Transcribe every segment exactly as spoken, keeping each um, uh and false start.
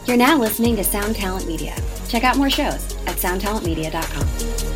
You're now listening to Sound Talent Media. Check out more shows at sound talent media dot com.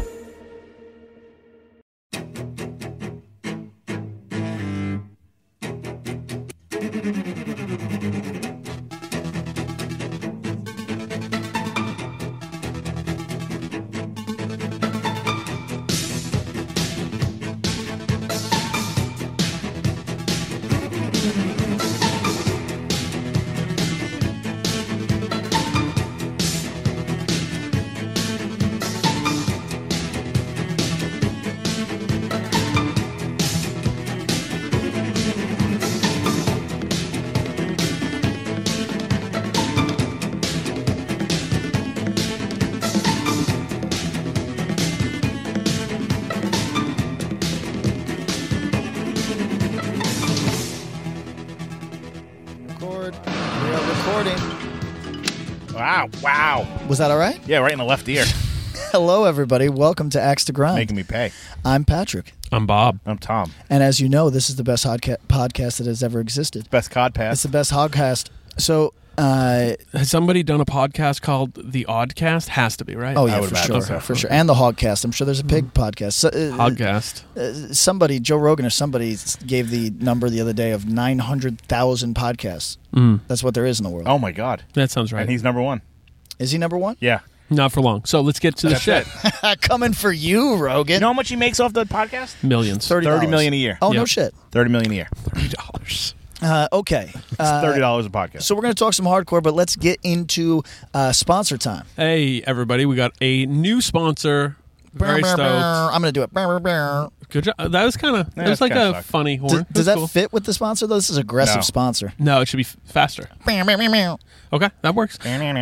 Wow, wow. Was that all right? Yeah, right in the left ear. Hello, everybody. Welcome to Axe to Grind. Making me pay. I'm Patrick. I'm Bob. I'm Tom. And as you know, this is the best hodca- podcast that has ever existed. Best cod pass. It's the best hodcast. So, uh... Has somebody done a podcast called The Oddcast? Has to be, right? Oh, yeah, I would for imagine sure. so. For sure. And the Hogcast. I'm sure there's a pig podcast. So, uh, Hogcast. Uh, somebody, Joe Rogan or somebody, gave the number the other day of nine hundred thousand podcasts. Mm. That's what there is in the world. Oh, my God. That sounds right. And he's number one. Is he number one? Yeah. Not for long. So let's get to the That's shit. it. Coming for you, Rogan. You know how much he makes off the podcast? Millions. thirty thirty million a year. Oh, no Yep. shit. thirty million a year. thirty dollars. Uh, okay. It's Uh, thirty dollars a podcast. So we're going to talk some hardcore, but let's get into uh, sponsor time. Hey, everybody. We got a new sponsor. Very Brr, brr, brr. stoked. I'm going to do it. Brr, brr, brr. Good job. That was kind of, Yeah, that was that's like kinda a sucked. funny horn. Does, That's does that cool. fit with the sponsor, though? This is aggressive No. sponsor. No, it should be f- faster. Okay, that works.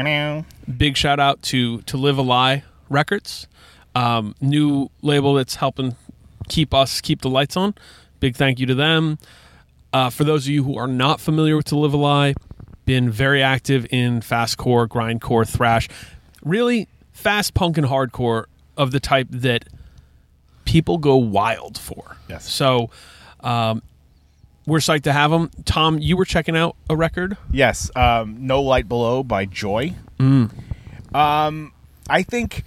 Big shout out to to Live a Lie Records, um, new label that's helping keep us keep the lights on. Big thank you to them. Uh, for those of you who are not familiar with To Live a Lie, been very active in fastcore, grindcore, thrash, really fast punk and hardcore of the type that people go wild for. Yes. So um, we're psyched to have them. Tom, you were checking out a record. Yes. Um, No Light Below by Joy. Mm. Um, I think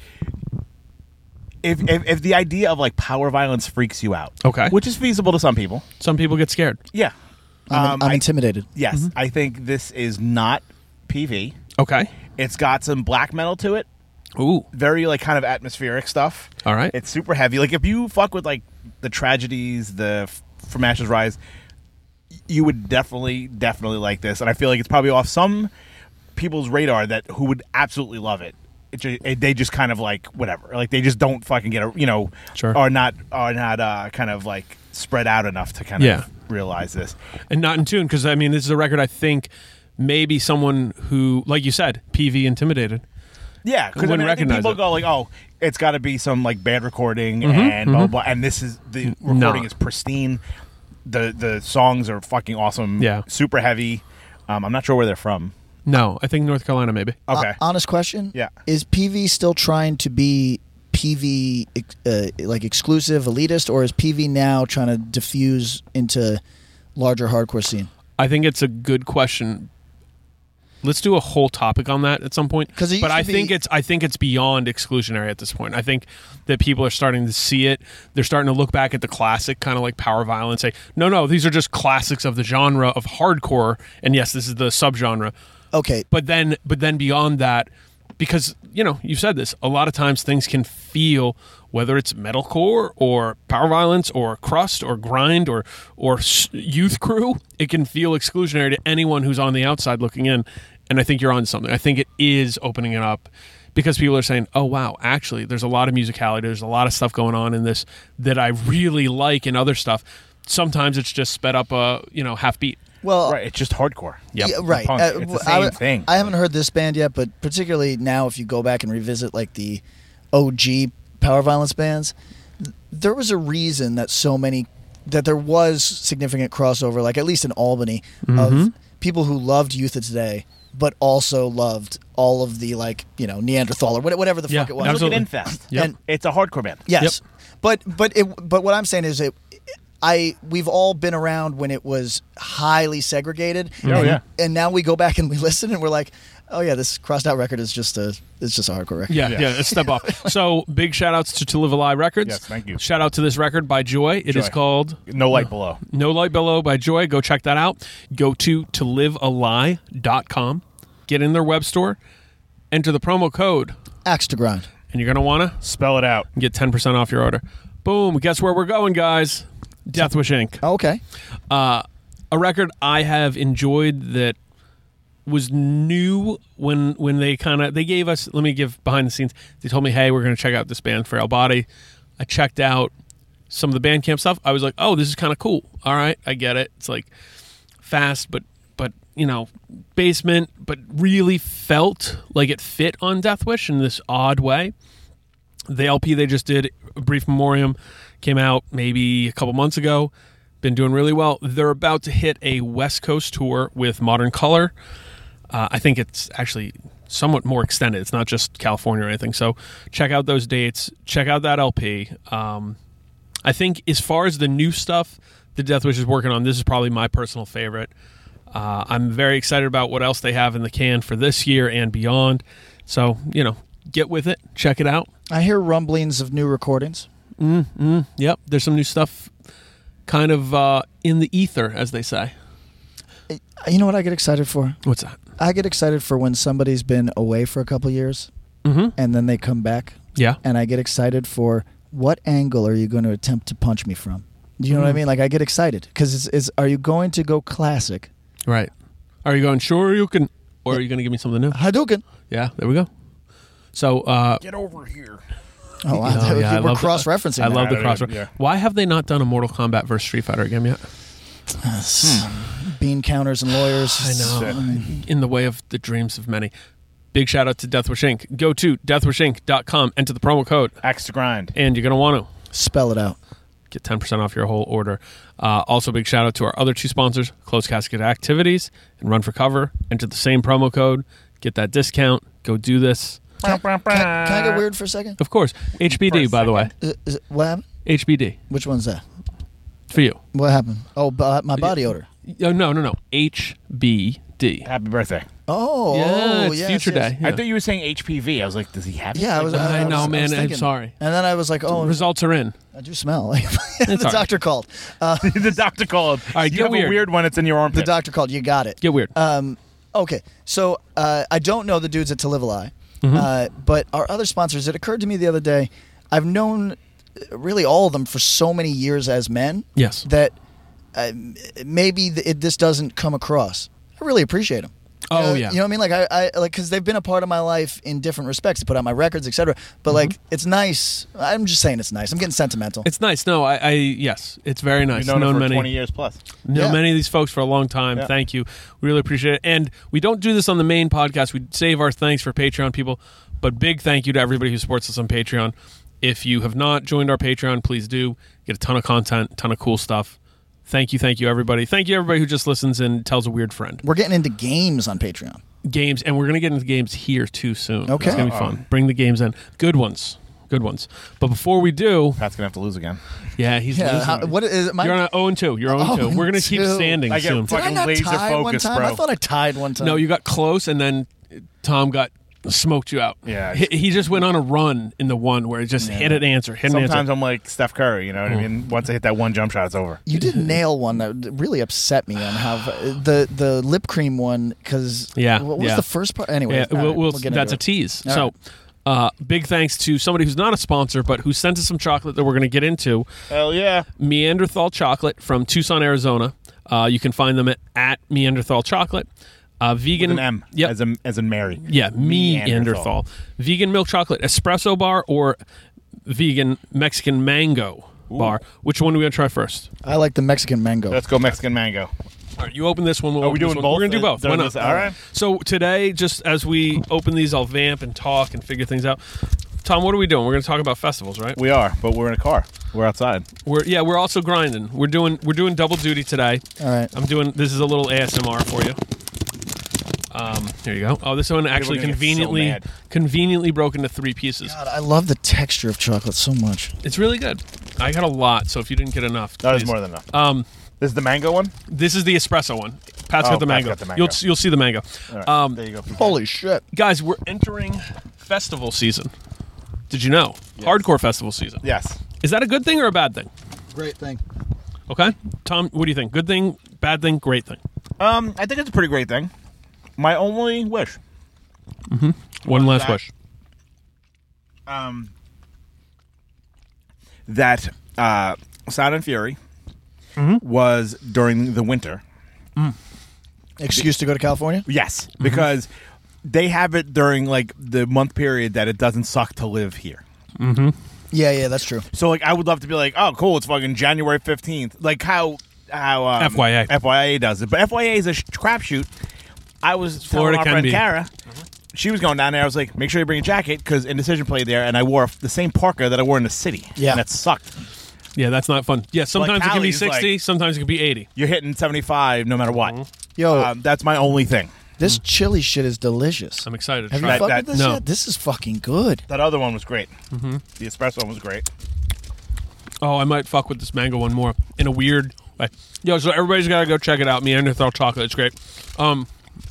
if, if if the idea of like power violence freaks you out, Okay. which is feasible to some people, Some people get scared. yeah. I'm, Um, I'm I- intimidated. Yes, Mm-hmm. I think this is not P V. Okay. It's got some black metal to it. Ooh. Very like kind of atmospheric stuff. All right. It's super heavy. Like if you fuck with like the tragedies, the F- From Ashes Rise, you would definitely, definitely like this. And I feel like it's probably off some people's radar that who would absolutely love it. It, ju- it they just kind of like whatever. Like they just don't fucking get a you know, Sure. are not are not uh, kind of like spread out enough to kind Yeah. of realize this. And not in tune, because I mean, this is a record I think maybe someone who, like you said, P V intimidated. Yeah, because I, Wouldn't mean, I think recognize people it. go like, "Oh, it's got to be some like bad recording," Mhm, and blah, mhm. blah blah. And this is the recording No. is pristine. the The songs are fucking awesome. Yeah. super heavy. Um, I'm not sure where they're from. No, I think North Carolina maybe. Okay, Uh, honest question. Yeah. Is P V still trying to be P V ex- uh, like exclusive, elitist, or is P V now trying to diffuse into larger hardcore scene? I think it's a good question. Let's do a whole topic on that at some point. 'Cause it used but to I be- think it's I think it's beyond exclusionary at this point. I think that people are starting to see it. They're starting to look back at the classic, kind of like Power Violence, say, no, no, these are just classics of the genre of hardcore. And yes, this is the subgenre. Okay. But then, but then beyond that, because you know you've said this, a lot of times things can feel, whether it's metalcore or power violence or crust or grind or or s- youth crew, it can feel exclusionary to anyone who's on the outside looking in. And I think you're on something. I think it is opening it up because people are saying, "Oh wow, actually, there's a lot of musicality. There's a lot of stuff going on in this that I really like, and other stuff." Sometimes it's just sped up a you know half beat. Well, right. It's just hardcore. Yep. yeah, right. Punk. Uh, It's the w- same I, thing. I haven't heard this band yet, but particularly now, if you go back and revisit like the O G power violence bands, th- there was a reason that so many that there was significant crossover, like at least in Albany, Mhm. of people who loved Youth of Today, but also loved all of the like you know Neanderthal or what- whatever the Yeah, fuck it was. absolutely. Look at Infest. Yep. And It's a hardcore band. yes, but but it but what I'm saying is it. I we've all been around when it was highly segregated. Oh, and, yeah. and now we go back and we listen and we're like, oh yeah, this crossed out record is just a it's just a hardcore record. Yeah, yeah, Yeah. a step off. So big shout outs to To Live a Lie Records. Yes, thank you. Shout out to this record by Joy. It is Joy. called No Light Below. No Light Below by Joy. Go check that out. Go to to live a lie dot com. Get in their web store. Enter the promo code. Axe to grind. And you're going to want to Spell it out. get ten percent off your order. Boom. Guess where we're going, guys? Deathwish Incorporated. Oh, okay. Uh, a record I have enjoyed that was new when when they kind of they gave us. Let me give behind the scenes. They told me, "Hey, we're going to check out this band, Frail Body." I checked out some of the Bandcamp stuff. I was like, "Oh, this is kind of cool. All right, I get it. It's like fast, but but you know, basement, but really felt like it fit on Deathwish in this odd way." The L P they just did, A Brief Memoriam, came out maybe a couple months ago. Been doing really well. They're about to hit a West Coast tour with Modern Color. Uh, I think it's actually somewhat more extended. It's not just California or anything. So check out those dates. Check out that L P. Um, I think as far as the new stuff that Deathwish is working on, this is probably my personal favorite. Uh, I'm very excited about what else they have in the can for this year and beyond. So, you know, get with it. Check it out. I hear rumblings of new recordings. Yep, there's some new stuff kind of uh, in the ether, as they say. You know what I get excited for? What's that? I get excited for when somebody's been away for a couple years Mm-hmm. and then they come back. Yeah. And I get excited for what angle are you going to attempt to punch me from? Do you know what I mean? Like I get excited because it's, it's are you going to go classic? Right. Are you going, sure you can, or are you going to give me something new? Hadouken. Yeah, there we go. So, uh, Get over here. Oh, wow. oh, yeah, I We're love the- cross-referencing. I that. love the Yeah, cross. yeah. Why have they not done a Mortal Kombat versus Street Fighter game yet? Bean counters and lawyers. I know. I mean, In the way of the dreams of many. Big shout out to Deathwish Incorporated. Go to deathwish inc dot com, enter the promo code, Axe to grind. and you're going to want to spell it out. get ten percent off your whole order. Uh, also, big shout out to our other two sponsors, Closed Casket Activities and Run for Cover. Enter the same promo code, get that discount. Go do this. Can, can, can I get weird for a second? Of course, H B D, For a by the way. Is, is it, what happened? H B D Which one's that? for you. What happened? Oh, bo- my body odor. Oh, no, no, no. H B D. Happy birthday. Oh, Yeah, oh, it's yes, Future yes. Day. Yeah. I thought you were saying H P V. I was like, does he have it? Yeah, I was. Like, I, I was- know, I was man. I'm thinking. sorry. And then I was like, oh, Results are in. I do smell. the all right. doctor called. Uh, the doctor called. All right, you get have weird. a weird one. It's in your armpit. the doctor called. You got it. Get weird. Um, okay, so uh, I don't know the dudes at To Live a Lie, Mm-hmm. uh, but our other sponsors. It occurred to me the other day. I've known really all of them for so many years as men Yes. that uh, maybe th- it, this doesn't come across. I really appreciate them. Oh, You know- yeah. you know what I mean? Like I, I like because they've been a part of my life in different respects. They put out my records, et cetera. But Mm-hmm. like, it's nice. I'm just saying it's nice. I'm getting sentimental. It's nice. No, I, I yes, it's very nice. We've known, him for many, twenty years plus. known Yeah. many of these folks for a long time. Yeah. Thank you. We really appreciate it. And we don't do this on the main podcast. We save our thanks for Patreon people. But big thank you to everybody who supports us on Patreon. If you have not joined our Patreon, please do. Get a ton of content, ton of cool stuff. Thank you, thank you, everybody. Thank you, everybody who just listens and tells a weird friend. We're getting into games on Patreon. Games, and we're going to get into games here too soon. Okay. It's going to be fun. Bring the games in. Good ones. Good ones. But before we do, Pat's gonna have to lose again. yeah, he's Yeah. losing. How, what is it? My, You're on oh and two. You're oh and two. We're going to keep oh and two. standing I get soon. Did I fucking not laser tie one focus, time? bro. I thought I tied one time. No, you got close, and then Tom got smoked you out. Yeah. He, he just went on a run in the one where it just hit an answer, hit an Sometimes answer. I'm like Steph Curry. You know what I mean? Once I hit that one jump shot, it's over. You did nail one that really upset me on how the the lip cream one because Yeah, what was yeah. the first part anyway? Yeah, all we'll, right, we'll, get that's a into it. tease. All so, right. uh, big thanks to somebody who's not a sponsor, but who sent us some chocolate that we're going to get into. Hell yeah. Neanderthal Chocolate from Tucson, Arizona. Uh, you can find them at, at Neanderthal Chocolate. Uh, vegan. With an M. Yep. As in, as in Mary. Yeah, me Neanderthal. Neanderthal. Vegan milk chocolate espresso bar or vegan Mexican mango bar. Which one do we want to try first? I like the Mexican mango. Let's go Mexican mango. All right, you open this one. We'll Are we open this doing one. both? We're gonna do both. During Why not? this- all right. So today, just as we open these, I'll vamp and talk and figure things out. Tom, what are we doing? We're gonna talk about festivals, right? We are, but we're in a car. We're outside. We're yeah, we're also grinding. We're doing we're doing double duty today. All right. I'm doing this is a little A S M R for you. Um, here you go. Oh, this one actually gonna get so conveniently mad. conveniently broken into three pieces. God, I love the texture of chocolate so much. It's really good. I got a lot, so if you didn't get enough, That is please. more than enough. Um, This is the mango one? This is the espresso one. Pat's Oh, got the Pat's mango. got the mango. You'll you'll see the mango. All right, Um, there you go. P K. Holy shit. guys, we're entering festival season. Did you know? Hardcore festival season. Yes. Is that a good thing or a bad thing? Great thing. Okay, Tom, what do you think? Good thing, bad thing, great thing. Um, I think it's a pretty great thing. My only wish. One last that- wish. Um, that uh, Sound and Fury Mm-hmm. was during the winter. Excuse to go to California? Yes, Mm-hmm. because they have it during like the month period that it doesn't suck to live here. Yeah, yeah, that's true. So like, I would love to be like, oh, cool, it's fucking January fifteenth, like how how um, F Y A. F Y A does it, but F Y A is a sh- crapshoot. I was Florida telling can our friend be. Kara, she was going down there. I was like, make sure you bring a jacket because Indecision played there, and I wore the same parka that I wore in the city. Yeah. and that sucked. Yeah, that's not fun. Yeah, sometimes it can be Cali's sixty, like- sometimes it can be eighty. You're hitting seventy-five no matter what. Yo, Um, that's my only thing. this chili shit is delicious. I'm excited to Have you try that- it. fucked that- with this no. yet? This is fucking good. That other one was great. Mm-hmm. The espresso one was great. Oh, I might fuck with this mango one more in a weird way. Yo, so everybody's got to go check it out. Neanderthal chocolate. It's great. Um,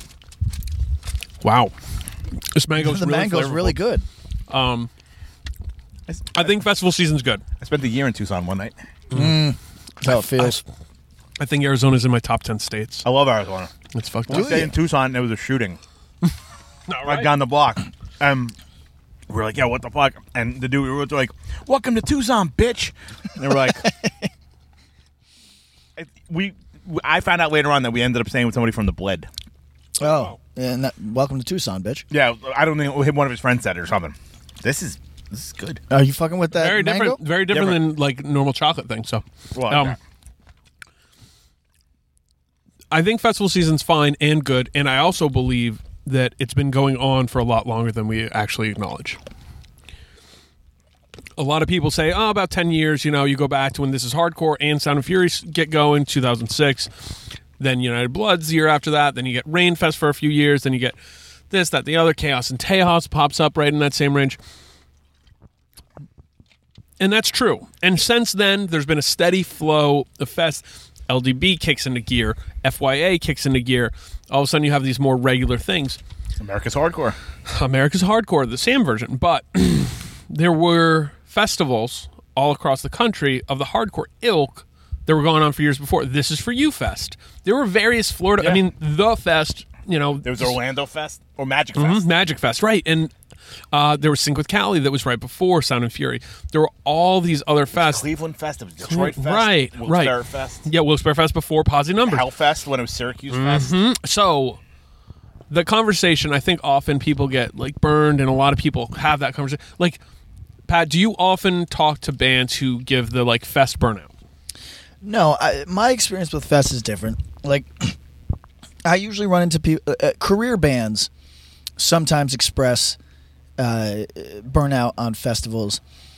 wow. This mango's the really mango's flavorful. really good. Um, I, s- I think festival season's good. I spent the year in Tucson one night. That's how it feels. I think Arizona's in my top ten states. I love Arizona. It's fucked We up. stayed in Tucson. And there was a shooting All right right. down the block. Um, we were like, "Yeah, what the fuck?" And the dude we were with, like, "Welcome to Tucson, bitch." And they were like, it- "We." I found out later on that we ended up staying with somebody from the Bled. Oh, and that, welcome to Tucson, bitch. Yeah, I don't think one of his friends said it or something. This is this is good. Are you fucking with that Very mango? different. Very different Different. than like normal chocolate thing. So, Well, um, okay. I think festival season's fine and good, and I also believe that it's been going on for a lot longer than we actually acknowledge. A lot of people say, oh, about ten years, you know, you go back to when This Is Hardcore and Sound and Fury get going, two thousand six. Then United Bloods the year after that. Then you get Rainfest for a few years. Then you get this, that, the other. Chaos and Tejas pops up right in that same range. And that's true. And since then, there's been a steady flow of fests. L D B kicks into gear. F Y A kicks into gear. All of a sudden, you have these more regular things. America's Hardcore. America's Hardcore, the Sam version. But there were festivals all across the country of the hardcore ilk that were going on for years before. This is for You Fest. There were various Florida, I Yeah. mean, the fest, you know. There was Orlando Fest or Magic Mhm, Fest. Magic Fest, right. And uh, there was Sync with Cali that was right before Sound and Fury. There were all these other fests. Cleveland Fest. It was Detroit Fest. Right, Wilkes-Barre right. Fest. Yeah, Wilkes-Barre Fest before Posse Numbers. Hellfest when it was Syracuse Mm-hmm. Fest. So the conversation, I think often people get like burned, and a lot of people have that conversation. Like, Pat, do you often talk to bands who give the like fest burnout? No, I, my experience with Fest is different. Like, I usually run into people, uh, uh, career bands sometimes express uh, burnout on festivals,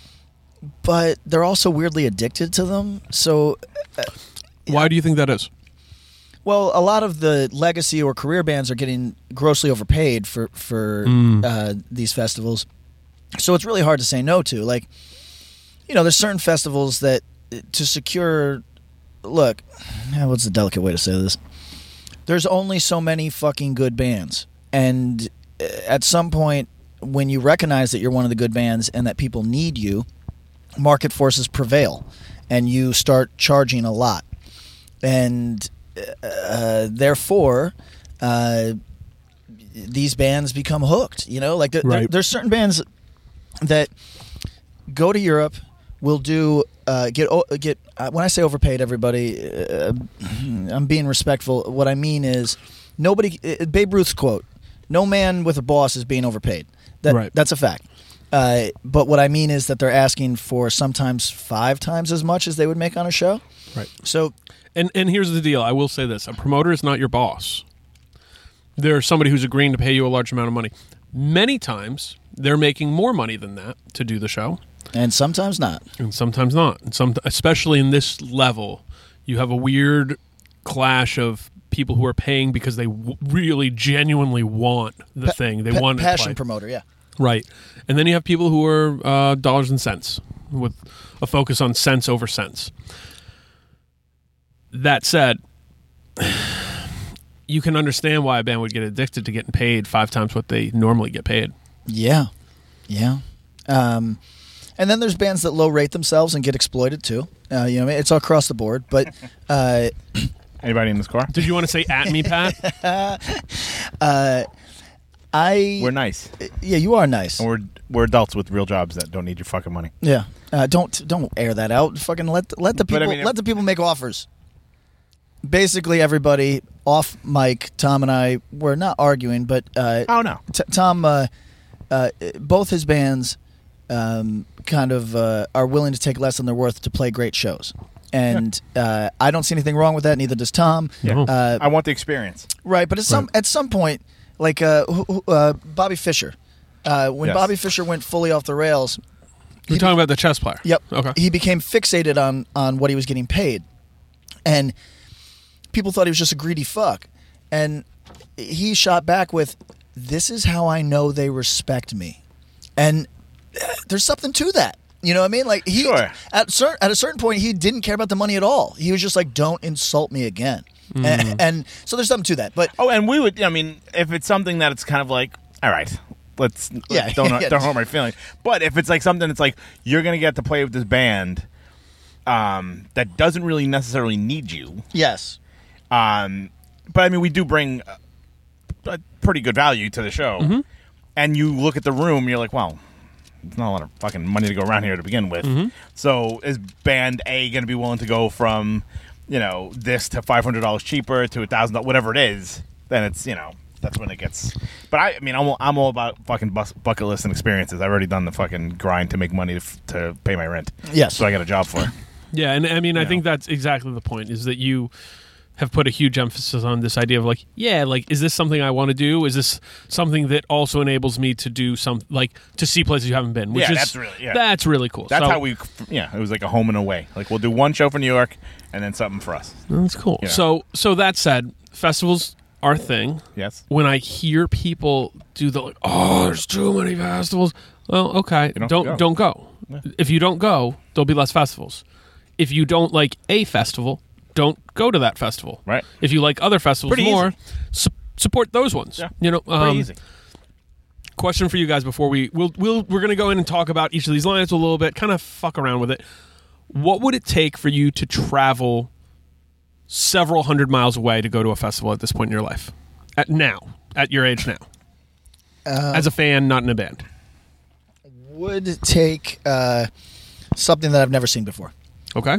but they're also weirdly addicted to them. So, Why do you think that is? well, a lot of the legacy or career bands are getting grossly overpaid for for uh, these festivals. So it's really hard to say no to. Like, you know, there's certain festivals that uh, to secure. Look, eh, what's the delicate way to say this? There's only so many fucking good bands, and uh, at some point, when you recognize that you're one of the good bands and that people need you, market forces prevail, and you start charging a lot, and uh, therefore, uh, these bands become hooked. You know, like there, there- Right. there's certain bands that go to Europe, will do uh, get o- get. Uh, when I say overpaid, everybody, uh, I'm being respectful. What I mean is, nobody. Uh, Babe Ruth's quote: "No man with a boss is being overpaid." That, Right. That's a fact. Uh, but what I mean is that they're asking for sometimes five times as much as they would make on a show. Right. So And and here's the deal. I will say this: a promoter is not your boss. There's somebody who's agreeing to pay you a large amount of money. Many times they're making more money than that to do the show, and sometimes not. and sometimes not. And some, especially in this level, you have a weird clash of people who are paying because they w- really genuinely want the Pa- thing. They pa- want to passion play. promoter. Yeah. Right. And then you have people who are uh, dollars and cents with a focus on cents over cents. that said, you can understand why a band would get addicted to getting paid five times what they normally get paid. Yeah, yeah. Um, and then there's bands that low rate themselves and get exploited too. Uh, you know, it's all across the board. But uh, Anybody in this car? Did you want to say at me, Pat? uh, I We're nice. yeah, you are nice. And we're we're adults with real jobs that don't need your fucking money. Yeah, uh, don't don't air that out. Fucking let let the But I people mean, if- let the people make offers. Basically, everybody off mic. Tom and I were not arguing, but uh, Oh no. T- Tom, uh, uh, both his bands um, kind of uh, are willing to take less than they're worth to play great shows, and uh, I don't see anything wrong with that. Neither does Tom. Yeah. Uh, I want the experience. right, but at some at some point, like uh, who- who- uh, Bobby Fischer, uh, when Yes. Bobby Fischer went fully off the rails. You're talking about the chess player. Yep. Okay. He became fixated on on what he was getting paid, and people thought he was just a greedy fuck. And he shot back with, "This is how I know they respect me," and uh, there's something to that. You know what I mean? Like he Sure. at certain at a certain point he didn't care about the money at all. He was just like, "Don't insult me again." Mm. And, and so there's something to that. But Oh, and we would. I mean, if it's something that it's kind of like, all right, let's Yeah, don't yeah. don't hurt my feelings. But if it's like something that's like you're gonna get to play with this band, um, that doesn't really necessarily need you. yes, Um, but I mean, we do bring a, a pretty good value to the show. Mm-hmm. And you look at the room, you're like, well, there's not a lot of fucking money to go around here to begin with. Mm-hmm. So is band A going to be willing to go from, you know, this to five hundred dollars cheaper to one thousand dollars, whatever it is? Then it's, you know, that's when it gets. But I, I mean, I'm all, I'm all about fucking bus, bucket list and experiences. I've already done the fucking grind to make money to, f- to pay my rent. Yes. So I got a job for it. Yeah, and I mean, I Yeah. think that's exactly the point, is that you have put a huge emphasis on this idea of like, yeah, like, is this something I want to do? Is this something that also enables me to do some, like, to see places you haven't been? Which Yeah, is, that's really- yeah. that's really cool. That's So- how we, yeah, it was like a home and away. Like, we'll do one show for New York and then something for us. That's cool. Yeah. So, so that said, festivals are a thing. Yes. When I hear people do the like, oh, there's too many festivals. Well, okay, You don't don't have to don't go. If you don't go, there'll be less festivals. If you don't like a festival, don't go to that festival. Right. If you like other festivals Pretty more, easy. su- support those ones. Yeah. You know, Pretty um, easy. question for you guys before we we'll, we'll we're going to go in and talk about each of these lines a little bit, kind of fuck around with it. What would it take for you to travel several hundred miles away to go to a festival at this point in your life? At now, at your age now, Uh, as a fan, not in a band. would take uh, something that I've never seen before. Okay.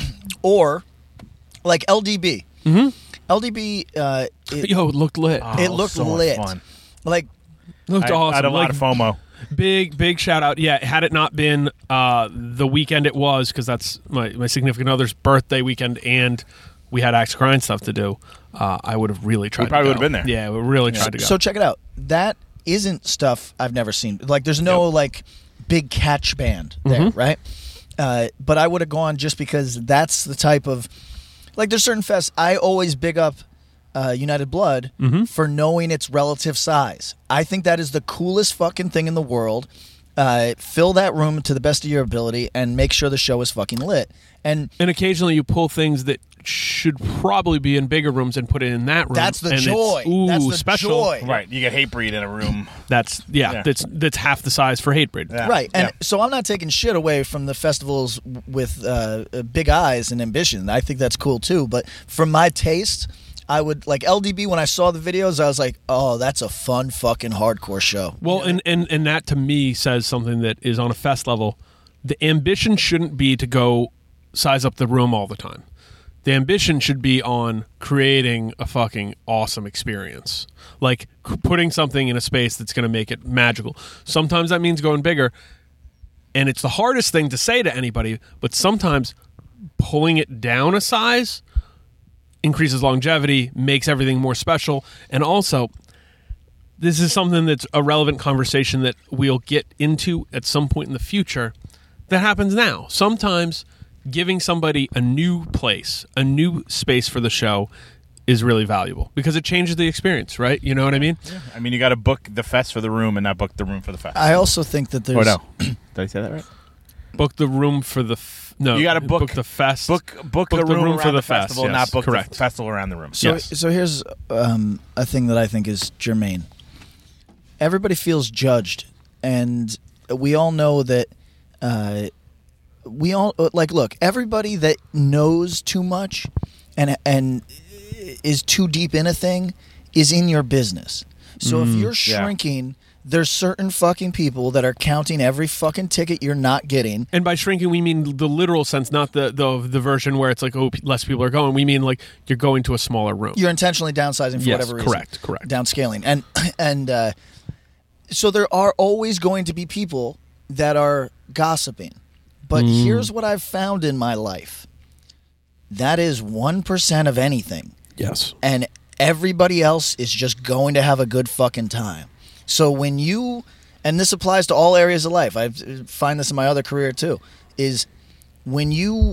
Or like L D B. Mm-hmm. L D B, uh, it, Yo, it looked lit. it looked so much lit. fun. Like, looked I, awesome. I had a lot Like, of FOMO. Big, big shout out. Yeah, had it not been uh, the weekend it was, because that's my, my significant other's birthday weekend, and we had Axe Grind stuff to do, uh, I would have really tried to probably go. would've been there. Yeah, we really tried to go. so check it out. That isn't stuff I've never seen. Like, there's no Yep. like big catch band there, Mm-hmm. right? Uh, but I would have gone just because that's the type of like. There's certain fests I always big up. Uh, United Blood Mm-hmm. for knowing its relative size. I think that is the coolest fucking thing in the world. Uh, fill that room to the best of your ability and make sure the show is fucking lit. And And occasionally you pull things that should probably be in bigger rooms and put it in that room. That's the and it's, joy. Ooh, That's the special. joy. Right. You get Hatebreed in a room. That's yeah, Yeah. That's that's half the size for Hatebreed. Yeah. right, and Yeah. so I'm not taking shit away from the festivals with uh, uh, big eyes and ambition. I think that's cool too. But for my taste, I would like L D B. When I saw the videos, I was like, "Oh, that's a fun fucking hardcore show." Well, and, and, and that to me says something that is on a fest level. The ambition shouldn't be to go size up the room all the time. The ambition should be on creating a fucking awesome experience. Like c- putting something in a space that's going to make it magical. Sometimes that means going bigger. And it's the hardest thing to say to anybody, but sometimes pulling it down a size increases longevity, makes everything more special, and also this is something that's a relevant conversation that we'll get into at some point in the future that happens now. Sometimes giving somebody a new place, a new space for the show is really valuable because it changes the experience, right? You know what I mean? I mean, you got to book the fest for the room and not book the room for the fest. I also think that there's oh, no. Did I say that right? Book the room for the f- No, You got to book, book the fest. Book book, Book the the room, room around for the the fest, festival, yes, not book correct. the festival around the room. So, Yes. so here's um, a thing that I think is germane. Everybody feels judged, and we all know that. Uh, we all like look. Everybody that knows too much, and and is too deep in a thing, is in your business. So if you're yeah. shrinking, there's certain fucking people that are counting every fucking ticket you're not getting. And by shrinking, we mean the literal sense, not the, the the version where it's like, oh, p- less people are going. We mean like you're going to a smaller room. You're intentionally downsizing for Yes, whatever reason. correct, correct. Downscaling. And and uh, so there are always going to be people that are gossiping. But Mm. here's what I've found in my life. That is one percent of anything. Yes. And everybody else is just going to have a good fucking time. So when you, and this applies to all areas of life, I find this in my other career too, is when you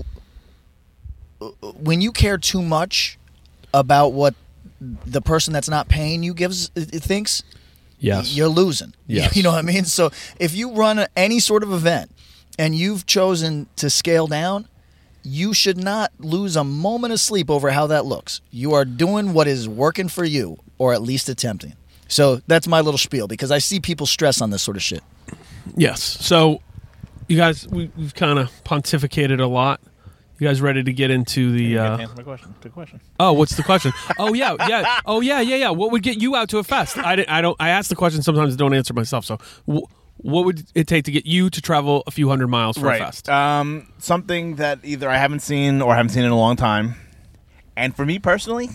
when you care too much about what the person that's not paying you gives thinks, Yes. you're losing. Yes. You know what I mean? So if you run any sort of event and you've chosen to scale down, you should not lose a moment of sleep over how that looks. You are doing what is working for you, or at least attempting. So that's my little spiel, because I see people stress on this sort of shit. Yes. So, you guys, we, we've kind of pontificated a lot. You guys ready to get into the? You Uh, answer my question. Good question. oh, what's the question? oh yeah, yeah. Oh yeah, yeah, yeah. What would get you out to a fest? I, didn't- I don't. I ask the question sometimes. I don't answer myself. So, wh- what would it take to get you to travel a few hundred miles for Right. a fest? Um, something that either I haven't seen or haven't seen in a long time, and for me personally,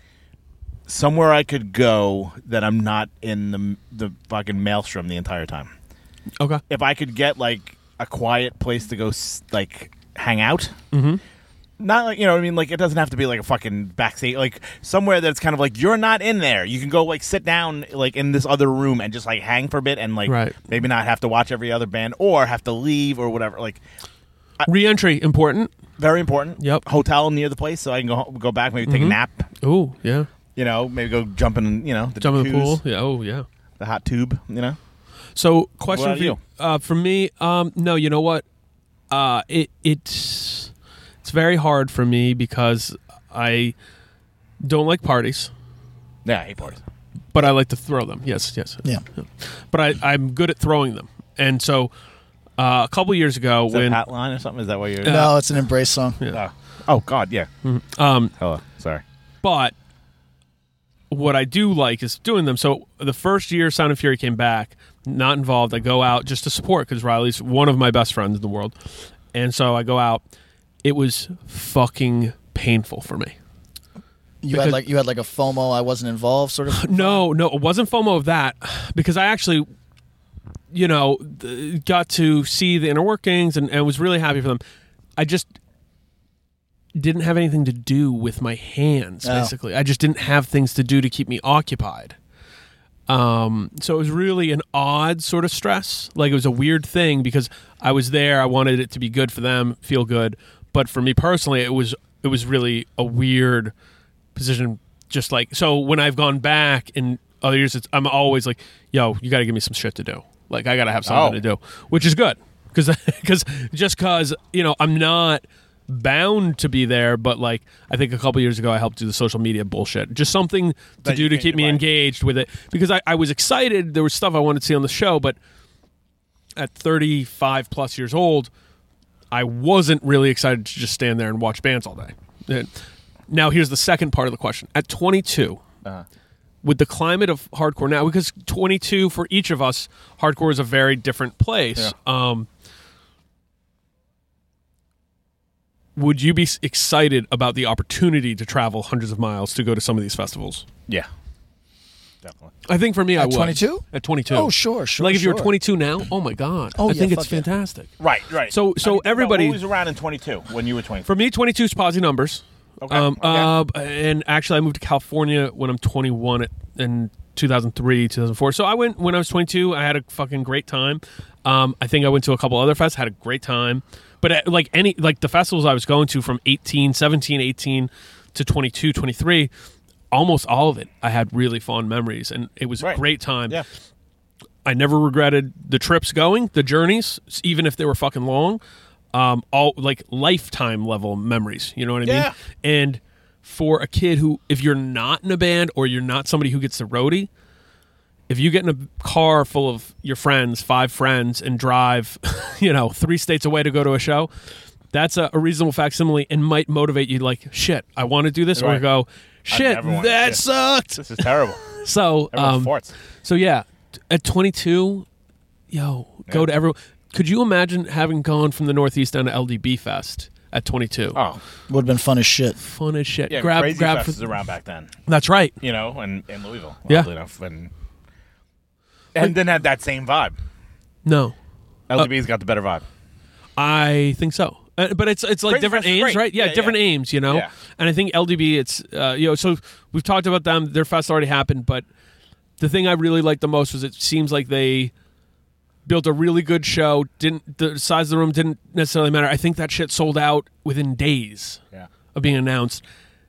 somewhere I could go that I'm not in the the fucking maelstrom the entire time. Okay. If I could get like a quiet place to go, s- like hang out. Mm-hmm. Not like, you know what I mean? Like, it doesn't have to be like a fucking backstage, like somewhere that's kind of like you're not in there. You can go like sit down like in this other room and just like hang for a bit and like Right. maybe not have to watch every other band or have to leave or whatever. Like, Re-entry important. very important. Yep. Hotel near the place so I can go ho- go back, maybe take a Mhm. nap. Oh yeah. You know, maybe go jump in. You know, the Jump in the jacuzzi, pool. Yeah. Oh yeah. the hot tube. You know. So, question What about for you? Uh, for me, um, no. You know what? Uh, it it's it's very hard for me because I don't like parties, Yeah, I hate parties. but I like to throw them. Yes, yes. Yeah. But I, I'm good at throwing them, and so uh, a couple years ago Is that when Pat line or something? Is that why you're? no, it's an Embrace song. Oh. oh God, yeah. um, Hello, sorry. but what I do like is doing them. So the first year Sound and Fury came back, not involved. I go out just to support because Riley's one of my best friends in the world, and so I go out. It was fucking painful for me. You Because- had like you had like a FOMO, I wasn't involved sort of. No, no, it wasn't FOMO of that because I actually, you know, th- got to see the inner workings and, and was really happy for them. I just didn't have anything to do with my hands, Oh. basically. I just didn't have things to do to keep me occupied. Um, so it was really an odd sort of stress. Like it was a weird thing because I was there. I wanted it to be good for them, feel good. But for me personally, it was it was really a weird position. Just like so, when I've gone back in other years, it's, I'm always like, "Yo, you got to give me some shit to do. Like I got to have something Oh. to do," which is good because because just because you know I'm not bound to be there, but like I think a couple years ago I helped do the social media bullshit, just something to That do you to can- keep me right. engaged with it because I, I was excited. There was stuff I wanted to see on the show, but at thirty-five plus years old, I wasn't really excited to just stand there and watch bands all day. And now here's the second part of the question. At twenty-two, Uh-huh. with the climate of hardcore now, because twenty-two for each of us, hardcore is a very different place. Um, would you be s- excited about the opportunity to travel hundreds of miles to go to some of these festivals? Yeah, definitely. I think for me, I At would. twenty-two? At twenty-two. Oh, sure, sure. Like if you're sure. twenty-two now, oh my god, Oh, I yeah, think it's fuck yeah. fantastic. Right, right. So- so I mean, think about everybody- what was around in twenty-two when you were twenty. For me, twenty-two is Posy numbers. Okay, Um, okay. uh, and actually, I moved to California when I'm twenty-one at, in two thousand three, two thousand four. So I went when I was twenty-two. I had a fucking great time. Um, I think I went to a couple other fests, had a great time. But at, like any like the festivals I was going to from eighteen, seventeen, eighteen to twenty-two, twenty-three, almost all of it, I had really fond memories, and it was Right. a great time. Yeah. I never regretted the trips going, the journeys, even if they were fucking long. um, all like lifetime level memories. You know what I Yeah. mean? And for a kid who, if you're not in a band or you're not somebody who gets the roadie, if you get in a car full of your friends, five friends, and drive, you know, three states away to go to a show, that's a, a reasonable facsimile and might motivate you. Like, shit, I want to do this, Right. or go, shit, never wanted that to. sucked. This is terrible. So, Everyone um, farts. so yeah, t- at twenty-two, yo, go Yeah. to everyone. Could you imagine having gone from the Northeast down to L D B Fest at twenty-two? Oh, Would have been fun as shit. Fun as shit. yeah. grab, Crazy grab. Fest for- was around back then, That's right. you know, and in Louisville. Yeah. oddly enough, and and didn't have that same vibe. No, L D B's got the better vibe. I think so. Uh, but it's it's like Crazy different Fest is aims, great. right? Yeah, Yeah, different yeah. aims, you know. Yeah. And I think L D B, it's uh, you know, so we've talked about them. Their fest already happened, but the thing I really liked the most was it seems like they built a really good show. Didn't the size of the room didn't necessarily matter. I think that shit sold out within days Yeah. of being announced,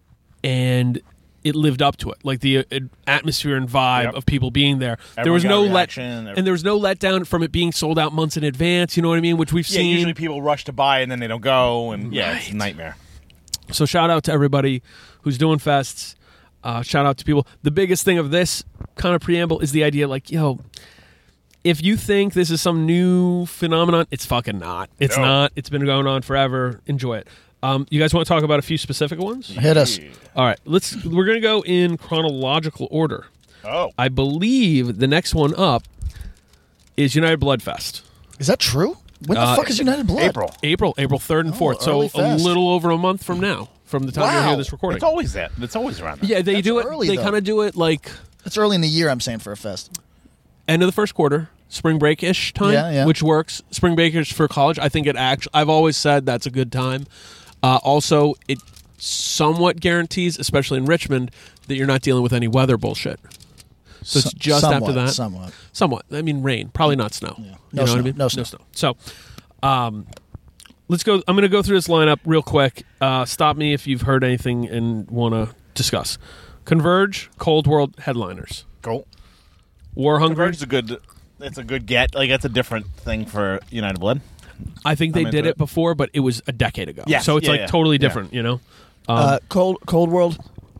and it lived up to it. Like the uh, atmosphere and vibe Yep. of people being there. there Everyone was got no a let reaction. and there was no letdown from it being sold out months in advance. You know what I mean? Which we've Yeah, seen. usually people rush to buy and then they don't go, and yeah, it's a Right. nightmare. So shout out to everybody who's doing fests. Uh, shout out to people. The biggest thing of this kind of preamble is the idea, like, yo, if you think this is some new phenomenon, it's fucking not. It's No. not. It's been going on forever. Enjoy it. Um, you guys want to talk about a few specific ones? Hit us. All right, let's. We're gonna go in chronological order. Oh, I believe the next one up is United Blood Fest. Is that true? When the Uh, fuck is United Blood? April. April, April third and fourth. So early a fest. little over a month from now, from the time you Wow. hear this recording. It's always that. It's always around. That. Yeah, they That's do it. early, they though. kind of do it like It's early in the year, I'm saying, for a fest. end of the first quarter, spring break ish time, Yeah, yeah. which works. Spring breakers for college, I think it actually. I've always said that's a good time. Uh, also, it somewhat guarantees, especially in Richmond, that you're not dealing with any weather bullshit. So it's So- just somewhat, after that. Somewhat. Somewhat. I mean, rain, probably not snow. No you know snow, what I mean? no snow. So, um, let's go. I'm going to go through this lineup real quick. Uh, stop me if you've heard anything and want to discuss. Converge, Cold World headliners. Cool. War Hungry. Converge is a good. It's a good get. Like that's a different thing for United Blood. I think they I'm did into it it. before, but it was a decade ago. Yes, So it's yeah, like yeah, totally yeah. different, you know? Um, uh, Cold Cold World,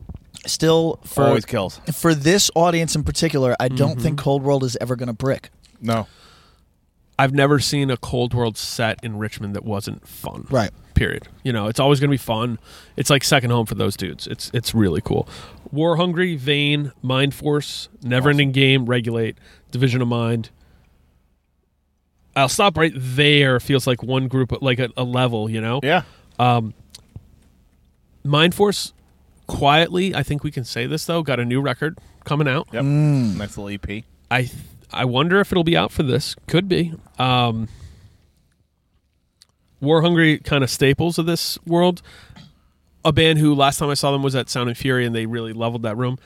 still for Always kills. for this audience in particular, I don't Mm-hmm. think Cold World is ever going to brick. No. I've never seen a Cold World set in Richmond that wasn't fun. Right. Period. You know, it's always going to be fun. It's like second home for those dudes. It's it's really cool. War Hungry, Vane, Mind Force, Never Ending Game, Regulate, Division of Mind. I'll stop right there. Feels like one group, like a, a level, you know? Yeah. Mind Force, quietly, I think we can say this, though, got a new record coming out. Yep. Nice little E P. I th- I wonder if it'll be out for this. Could be. Um, War Hungry kind of staples of this world. A band who last time I saw them was at Sound and Fury, and they really leveled that room.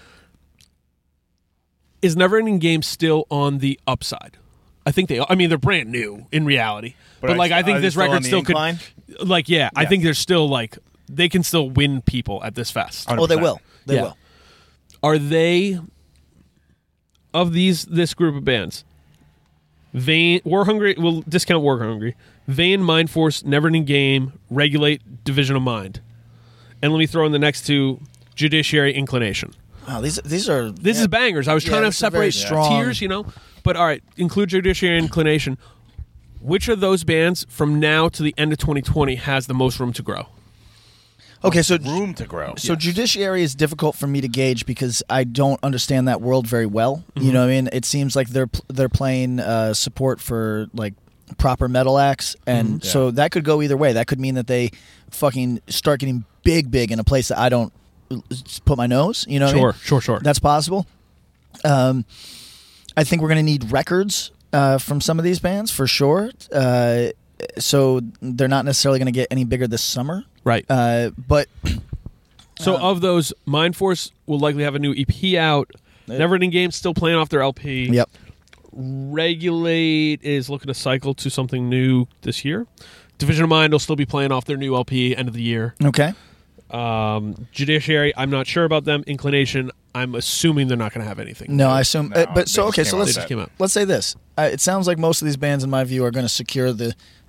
Is Never Ending Game still on the upside? I think they. I mean, they're brand new in reality, but, But like are- I think are they this still on record the still incline? could. Like, yeah, I Yes. think they're still like they can still win people at this fest. Oh, they will. They Yeah. will. Are they of these this group of bands? Vane, War Hungry. We'll discount War Hungry. Vane, Mind Force, Never Ending Game, Regulate, Division of Mind, and let me throw in the next two: Judiciary, Inclination. Wow, these these are This yeah. is bangers. I was Yeah, trying to this is very separate strong. tiers, you know. But all right, include Judiciary and Inclination. Which of those bands from now to the end of twenty twenty has the most room to grow? Okay, so Room to grow. So judiciary is difficult for me to gauge because I don't understand that world very well. Mm-hmm. You know what I mean? It seems like they're they're playing uh, support for like proper metal acts, and Mm-hmm. so that could go either way. That could mean that they fucking start getting big, big in a place that I don't uh, put my nose. You know? what I Sure, mean? sure, sure. That's possible. Um, I think we're going to need records uh, from some of these bands for sure. Uh, so they're not necessarily going to get any bigger this summer. right. Uh, but So of those, Mind Force will likely have a new E P out. Never Ending Game still playing off their L P. yep. Regulate is looking to cycle to something new this year. Division of Mind will still be playing off their new L P end of the year. Okay. Um, Judiciary, I'm not sure about them. Inclination, I'm assuming they're not going to have anything. No, I assume. No, uh, but so they okay, just so came out let's They just came out. let's say this. Uh, it sounds like most of these bands, in my view, are going to secure the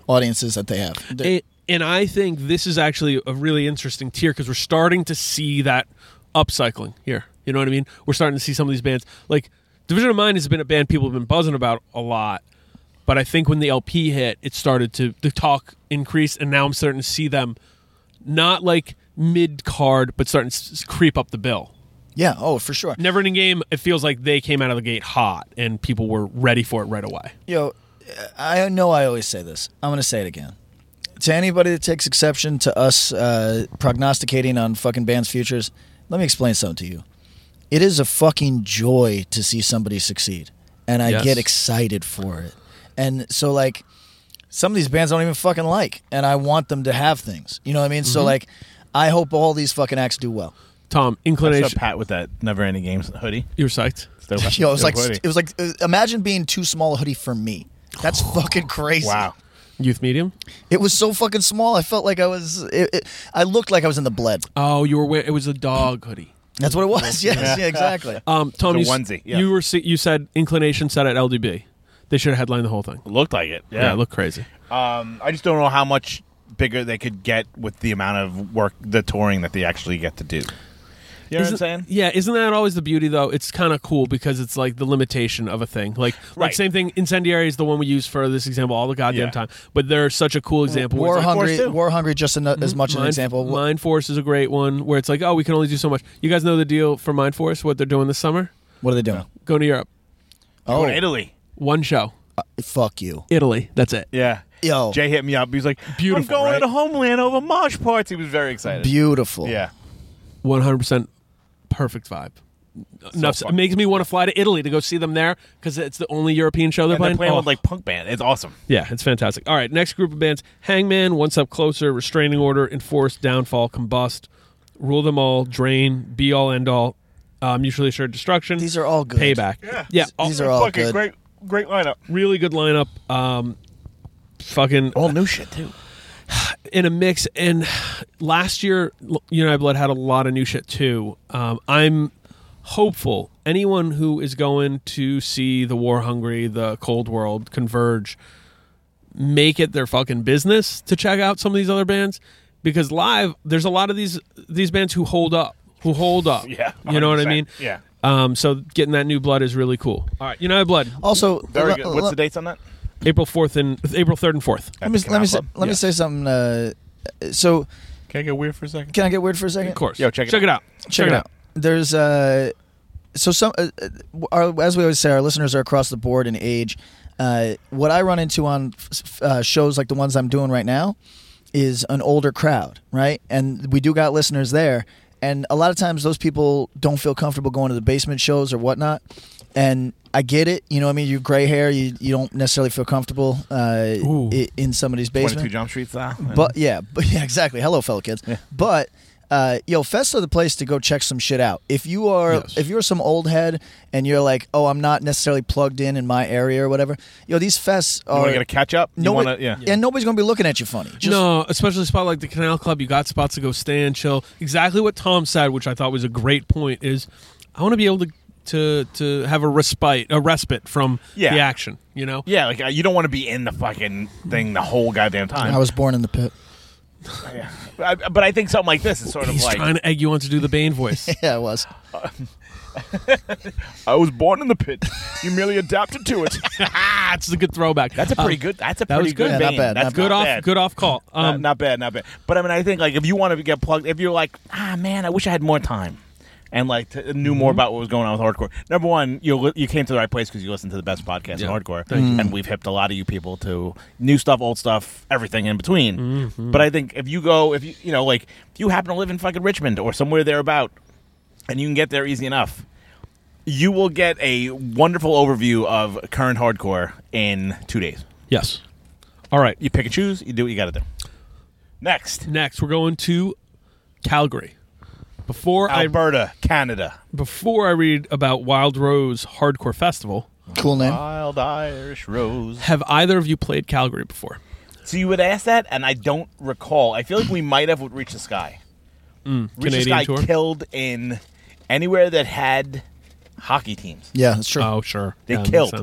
audiences that they have. And, and I think this is actually a really interesting tier because we're starting to see that upcycling here. You know what I mean? We're starting to see some of these bands. Like, Division of Mind has been a band people have been buzzing about a lot. But I think when the L P hit, it started to the talk increase, and now I'm starting to see them not like mid-card, but starting to s- creep up the bill. Yeah, oh, for sure. Neverending Game, it feels like they came out of the gate hot, and people were ready for it right away. Yo, I know I always say this. I'm going to say it again. To anybody that takes exception to us uh, prognosticating on fucking bands' futures, let me explain something to you. It is a fucking joy to see somebody succeed, and I Yes. get excited for it. And so, like, some of these bands I don't even fucking like, and I want them to have things. You know what I mean? Mm-hmm. So, like, I hope all these fucking acts do well. Tom, I saw inclination. Pat with that Never Ending Games hoodie. You were psyched. Still, Yo, it was still like hoodie. it was like uh, imagine being too small a hoodie for me. That's fucking crazy. Wow. Youth medium. It was so fucking small. I felt like I was. It, it, I looked like I was in the bled. Oh, you were. Wearing, it was a dog hoodie. That's what it was. Yes, yeah, exactly. Um, Tom, you, It's a s- onesie, yeah. you were. se- You said inclination set at L D B. They should have headlined the whole thing. Looked like it. Yeah, Yeah. it looked crazy. um, I just don't know how much bigger they could get with the amount of work, the touring that they actually get to do. You know Isn't- what I'm saying? Yeah, isn't that always the beauty though? It's kind of cool because it's like the limitation of a thing. Like, like Right. same thing. Incendiary is the one we use for this example all the goddamn Yeah. time. But they're such a cool example. where War it's like, hungry. Force too. War hungry. Just eno- as much an Mind, example. Mind Force is a great one where it's like, oh, we can only do so much. You guys know the deal for Mind Force? What they're doing this summer? What are they doing? Going to Europe. Oh, Oh, Italy. One show. uh, fuck you. Italy. That's it. Yeah. Yo, Jay hit me up. He was like, Beautiful, I'm going right? to the homeland over mosh parts. He was very excited. beautiful. Yeah. one hundred percent perfect vibe. Enough, fun. it makes me want to fly to Italy to go see them there because it's the only European show they're And they're playing. playing Oh. with like punk band. It's awesome. Yeah, it's fantastic. All right, next group of bands: Hangman, One Step Closer, Restraining Order, Enforce, Downfall, Combust, Rule Them All, Drain, Be All End All, uh, Mutually Assured Destruction. These are all good. Payback. Yeah. yeah, all- These are all fucking good. great, great lineup. really good lineup. Um, fucking All new shit too. in a mix. And last year, United Blood had a lot of new shit too. Um, I'm hopeful anyone who is going to see the War Hungry, the Cold World, Converge, make it their fucking business to check out some of these other bands because live, there's a lot of these these bands who hold up, who hold up. Yeah. You know what I one hundred mean? percent. Yeah. Um, so getting that new blood is really cool. All right, United Blood, Also, Very le- good. le- What's the dates on that? April fourth and April third and fourth. Let me At the let me Canal say, Club? let me Yes. say something. Uh, so, Can I get weird for a second? can I get weird for a second? Of course. Yo, check it check out. it out. Check it out. There's uh, so some uh, uh, our, as we always say, our listeners are across the board in age. Uh, what I run into on f- uh, shows like the ones I'm doing right now is an older crowd, right? And we do got listeners there, and a lot of times those people don't feel comfortable going to the basement shows or whatnot. And I get it, you know what I mean? You have gray hair, you you don't necessarily feel comfortable uh, Ooh. i- in somebody's twenty-two basement. Jump Street style. But yeah, but yeah, exactly. Hello, fellow kids. But uh, yo, fests are the place to go check some shit out. If you are, Yes. if you're some old head and you're like, oh, I'm not necessarily plugged in in my area or whatever. Yo, these fests you want are to get a catch up? You nobody- want to, yeah. and nobody's gonna be looking at you funny. Just, no, especially a spot like the Canal Club. You got spots to go stand, chill. Exactly what Tom said, which I thought was a great point. Is I want to be able to to to have a respite, a respite from Yeah. the action. You know, Yeah, like uh, you don't want to be in the fucking thing the whole goddamn time. I was born in the pit. yeah. I, but I think something like this is sort of he's like trying to egg you on to do the Bane voice. Yeah, I was. I was born in the pit. You merely adapted to it. ah, it's a good throwback. That's a pretty Um, good. That's a that pretty was good. good. Yeah, not vein. bad, That's not good not off, bad. good off call. Not, Um, not bad, not bad. But I mean, I think like if you want to get plugged, if you're like, ah, man, I wish I had more time, and like to, knew more Mm-hmm. about what was going on with hardcore. Number one, you li- you came to the right place because you listen to the best podcast Yeah. in hardcore, Thank you. and we've hipped a lot of you people to new stuff, old stuff, everything in between. Mm-hmm. But I think if you go, if you you know, like if you happen to live in fucking Richmond or somewhere thereabout, and you can get there easy enough, you will get a wonderful overview of current hardcore in two days. yes. All right. You pick and choose. You do what you got to do. Next, Next, we're going to Calgary. Before I Alberta, Canada. before I read about Wild Rose Hardcore Festival, Cool name. Wild Irish Rose. have either of you played Calgary before? So you would ask that, and I don't recall. I feel like we might have with Reach the Sky. Reach the Canadian Sky tour? killed in anywhere that had hockey teams. Yeah, that's true. Oh, sure. They Yeah, that makes killed. sense.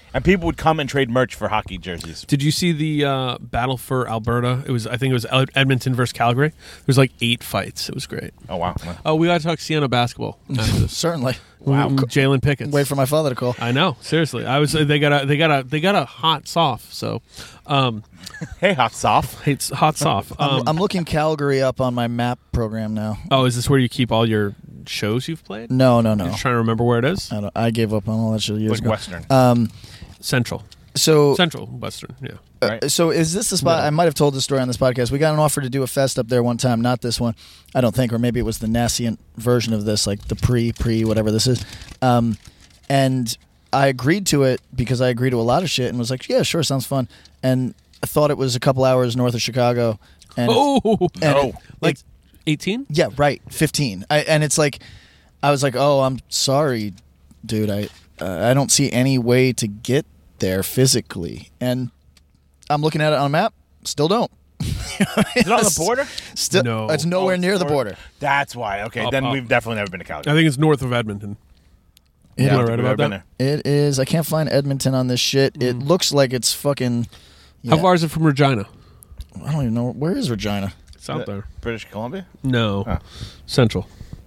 And people would come and trade merch for hockey jerseys. Did you see the uh, battle for Alberta? It was, I think it was Ed- Edmonton versus Calgary. There was like eight fights. It was great. Oh, wow. Oh, we got to talk Siena basketball after this. Certainly. Wow, Jalen Pickett. Wait for my father to call. I know. Seriously, I was. They got a. They got a. They got a hot soft. So, um, Hey, hot soft. it's hot soft. Um, I'm, I'm looking Calgary up on my map program now. oh, is this where you keep all your shows you've played? No, no, no. You're trying to remember where it is. I, don't, I gave up on all that shit years Like ago. Western. Um, Central, so Central, Western. Yeah. Right. So is this the spot? I might have told this story on this podcast. We got an offer to do a fest up there one time, not this one, I don't think, or maybe it was the nascent version of this, like the pre, pre, whatever this is. Um, and I agreed to it because I agree to a lot of shit and was like, yeah, sure, sounds fun. And I thought it was a couple hours north of Chicago. And Oh, and no. it- like it- eighteen. yeah, right, fifteen. I, and it's like, I was like, oh, I'm sorry, dude. I uh, I don't see any way to get there physically, and I'm looking at it on a map. Still don't. Is it on the border? Still, No. it's nowhere Oh, it's near the north. border. That's why. Okay, Up, then up. we've definitely never been to Calgary. I think it's north of Edmonton. It, Am I we've right never about been that? there. it is. I can't find Edmonton on this shit. It looks like it's fucking. Yeah, How far is it from Regina? I don't even know where is Regina. It's out there. British Columbia? No, Oh. Central.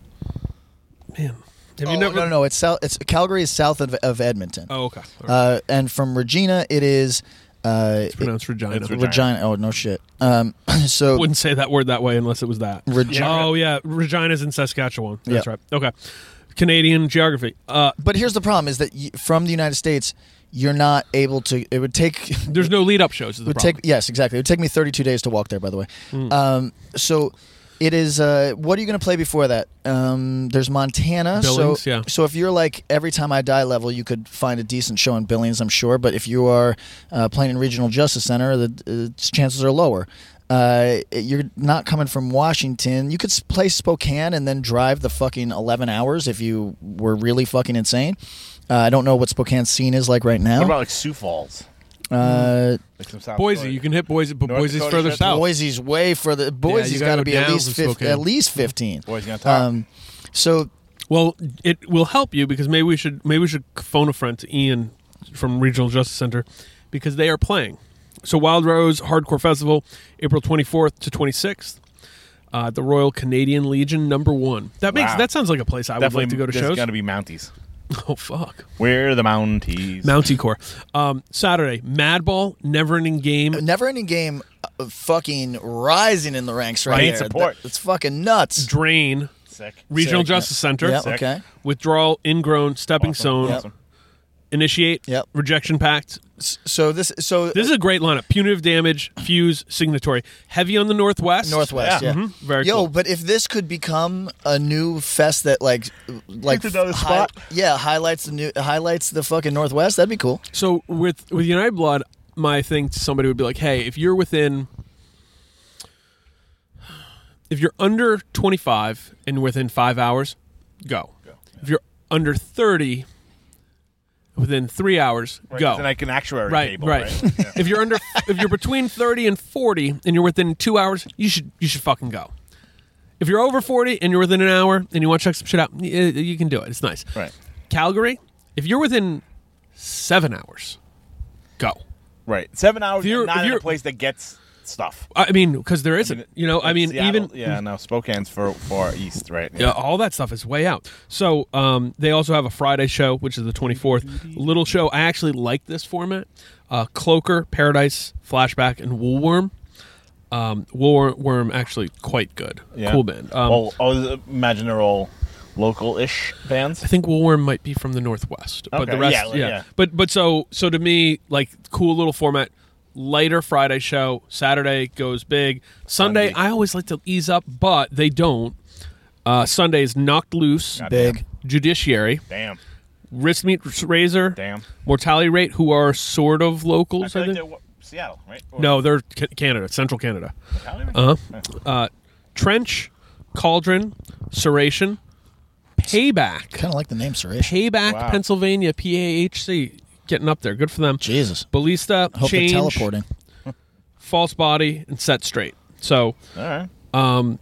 Man, have you Oh, never? no, no, it's south. It's Calgary is south of, of Edmonton. Oh, okay. All right. Uh, and from Regina, it is. Uh, it's pronounced Regina. it's Regina. Regina. Oh no shit. Um, so Wouldn't say that word that way unless it was that. Regina. Oh yeah, Regina's in Saskatchewan. That's Yeah. right. Okay. Canadian geography. Uh, But here's the problem: is that y from the United States, you're not able to. It would take. there's no lead up shows. Is It the would problem. take yes, exactly. It would take me thirty-two days to walk there. By the way, um, so it is. Uh, what are you going to play before that? Um, there's Montana. Billings, so, yeah. So if you're like every time I die level, you could find a decent show in Billings, I'm sure. But if you are uh, playing in Regional Justice Center, the uh, chances are lower. Uh, you're not coming from Washington. You could s- play Spokane and then drive the fucking eleven hours if you were really fucking insane. Uh, I don't know what Spokane's scene is like right now. What about like Sioux Falls? uh, Like some South Boise. Dakota? You can hit Boise, but North Boise's Dakota further shit. south. Boise's way further. Boise's gotta got to go be at down least from fif- Spokane. at least fifteen. Boise on top. Um, so Well, it will help you because maybe we should maybe we should phone a friend to Ian from Regional Justice Center because they are playing. So Wild Rose Hardcore Festival, April twenty-fourth to twenty-sixth. Uh, the Royal Canadian Legion, number one. That makes Wow. that sounds like a place I would like to go to there's shows. got to be Mounties. Oh fuck, We're the Mounties. Mountie Corps. Um, Saturday, Madball, Never Ending Game. never ending game, uh, fucking rising in the ranks right Right, there. support. That- it's fucking nuts. Drain, Sick. Regional Sick. Justice Center. Yeah, Sick. okay. Withdrawal, Ingrown, Stepping Awesome. Stone, Yep. Awesome. Initiate, Yep. Rejection Pact. S- So this, so This is a great lineup. Punitive Damage, Fuse, Signatory. Heavy on the Northwest. Northwest. Yeah. Yeah. Mhm. Very Yo, cool. but if this could become a new fest that like, like It's another hi- spot. yeah, highlights the new highlights the fucking Northwest, that'd be cool. So with with United Blood, my thing to somebody would be like, hey, if you're within, if you're under twenty-five and within five hours, go. If you're under thirty, within three hours, Right, go. it's like an actuary Right, table, right. right? Yeah. If you're under, if you're between thirty and forty, and you're within two hours, you should you should fucking go. If you're over forty and you're within an hour and you want to check some shit out, y- you can do it. It's nice. Right. Calgary, if you're within seven hours, go. Right. Seven hours If you're- and not if in a you're- place that gets stuff. I mean, because there isn't. You know, I Like mean, Seattle, even yeah, no, Spokane's for far east, right? yeah, all that stuff is way out. So um, they also have a Friday show, which is the twenty-fourth. Little show. I actually like this format. Uh, Cloaker, Paradise, Flashback, and Woolworm. Um, Woolworm actually quite good. Yeah. Cool band. Um, well, I was imagine they're all local-ish bands. I think Woolworm might be from the Northwest, but the Okay, rest, yeah, yeah, like, yeah. But but so so to me, like cool little format. Lighter Friday show. Saturday goes big. Sunday, Sunday. I always like to ease up, but they don't. Uh, Sunday is Knocked Loose, God Big. Judiciary, Damn. Wrist Meat Razor, Damn. Mortality Rate, who are sort of I locals, feel I, like think. they're wa- Seattle, right? Or- No, they're Ca- Canada, Central Canada. Cali, right? Uh Yeah. huh. Uh, Trench, Cauldron, Serration, Payback, Kind of like the name Suresh. Payback, Wow. Pennsylvania, P A H C, getting up there. Good for them. Jesus. Ballista, I hope Change, they're teleporting. False Body, and Set Straight. So All right. um,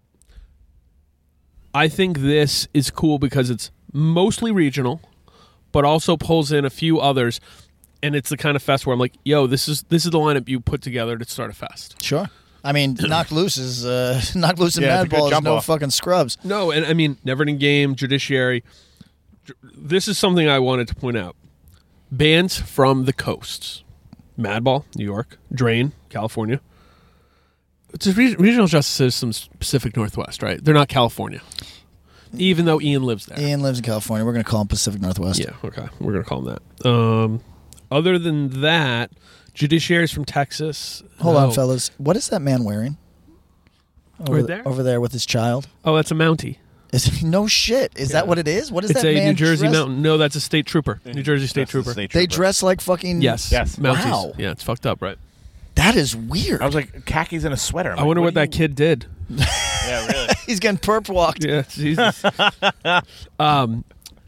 I think this is cool because it's mostly regional, but also pulls in a few others, and it's the kind of fest where I'm like, yo, this is this is the lineup you put together to start a fest. Sure. I mean, Knocked Loose is uh, Knocked Loose and Yeah, it's a good Madball is jump no off. fucking scrubs. No, and I mean, Never Ending Game, Judiciary. This is something I wanted to point out. Bands from the coasts. Madball, New York. Drain, California. It's a re- Regional Justice Systems Pacific Northwest, right? They're not California. Even though Ian lives there. Ian lives in California. We're going to call him Pacific Northwest. Yeah, okay. We're going to call him that. Um, other than that, Judiciary's from Texas. Hold No. on, fellas. What is that man wearing? Over Right there? Over there with his child. Oh, that's a Mountie. Is no shit. Is Yeah. that what it is? What is It's that a man New Jersey dressed- Mountain. No, that's a state trooper. New Jersey state That's the trooper. state They trooper. dress like fucking. Yes. Yes. Mounties. Wow. Yeah, it's fucked up, right? That is weird. I was like, khakis and a sweater. I'm I like, wonder what, do that you- kid did. Yeah, really. He's getting perp walked. Yeah, Jesus. um,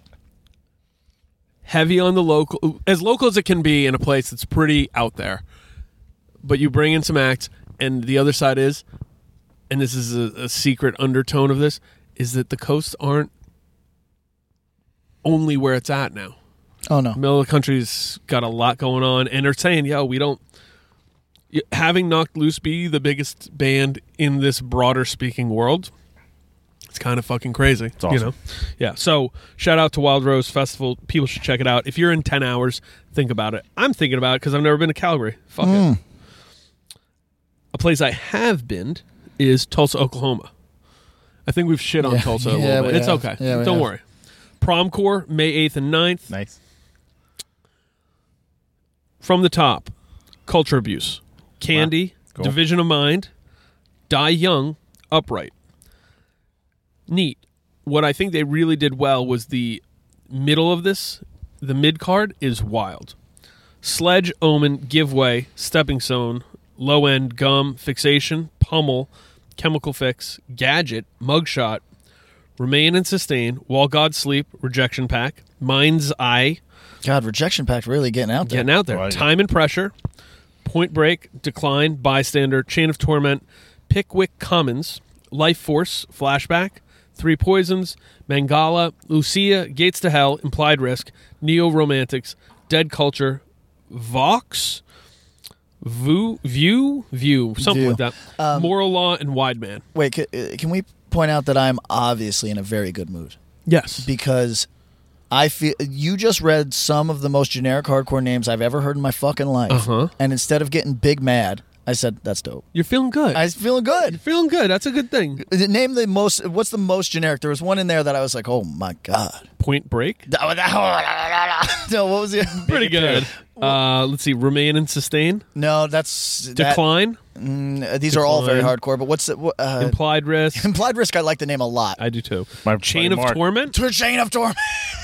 heavy on the local, as local as it can be in a place that's pretty out there. But you bring in some acts, and the other side is, and this is a, a secret undertone of this, is that the coasts aren't only where it's at now. Oh no. Middle of the country's got a lot going on, and they're saying, yo, we don't. y- Having Knocked Loose be the biggest band in this broader speaking world, it's kind of fucking crazy. It's awesome. You know? Yeah. So, shout out to Wild Rose Festival. People should check it out. If you're in ten hours, think about it. I'm thinking about it because I've never been to Calgary. Fuck it. A place I have been is Tulsa, Oklahoma. I think we've shit on Yeah. Tulsa a Yeah, little bit. we It's have. okay. Yeah, we Don't have. worry. Promcore, May eighth and ninth. Nice. From the top, Culture Abuse, Candy, Cool. Division of Mind, Die Young, Upright. Neat. What I think they really did well was the middle of this. The mid card is wild. Sledge, Omen, Give Way, Stepping Stone, Low End, Gum, Fixation, Pummel, Chemical Fix, Gadget, Mugshot, Remain and Sustain, While God Sleep, Rejection Pack, Mind's Eye, God, Rejection Pact really getting out there. getting out there. Well, yeah. Time and Pressure, Point Break, Decline, Bystander, Chain of Torment, Pickwick Commons, Life Force, Flashback, Three Poisons, Mangala, Lucia, Gates to Hell, Implied Risk, Neo Romantics, Dead Culture, Vox, View, View, View, something View. like that. Um, Moral Law and Wide Man. Wait, c- uh, can we point out that I'm obviously in a very good mood Yes. because I feel you just read some of the most generic hardcore names I've ever heard in my fucking life, Uh-huh. and instead of getting big mad, I said that's dope. You're feeling good. I was feeling good. You're feeling good. That's a good thing. Name the most. What's the most generic? There was one in there that I was like, oh my god. Point Break. No, what was it? Pretty good. Uh, let's see. Remain and Sustain. No, that's that- Decline. mm, these are all very Decline. hardcore. But what's the what, uh, Implied Risk. Implied Risk? I like the name a lot. I do too. My Chain buddy of Mark. Torment. To a Chain of Torment.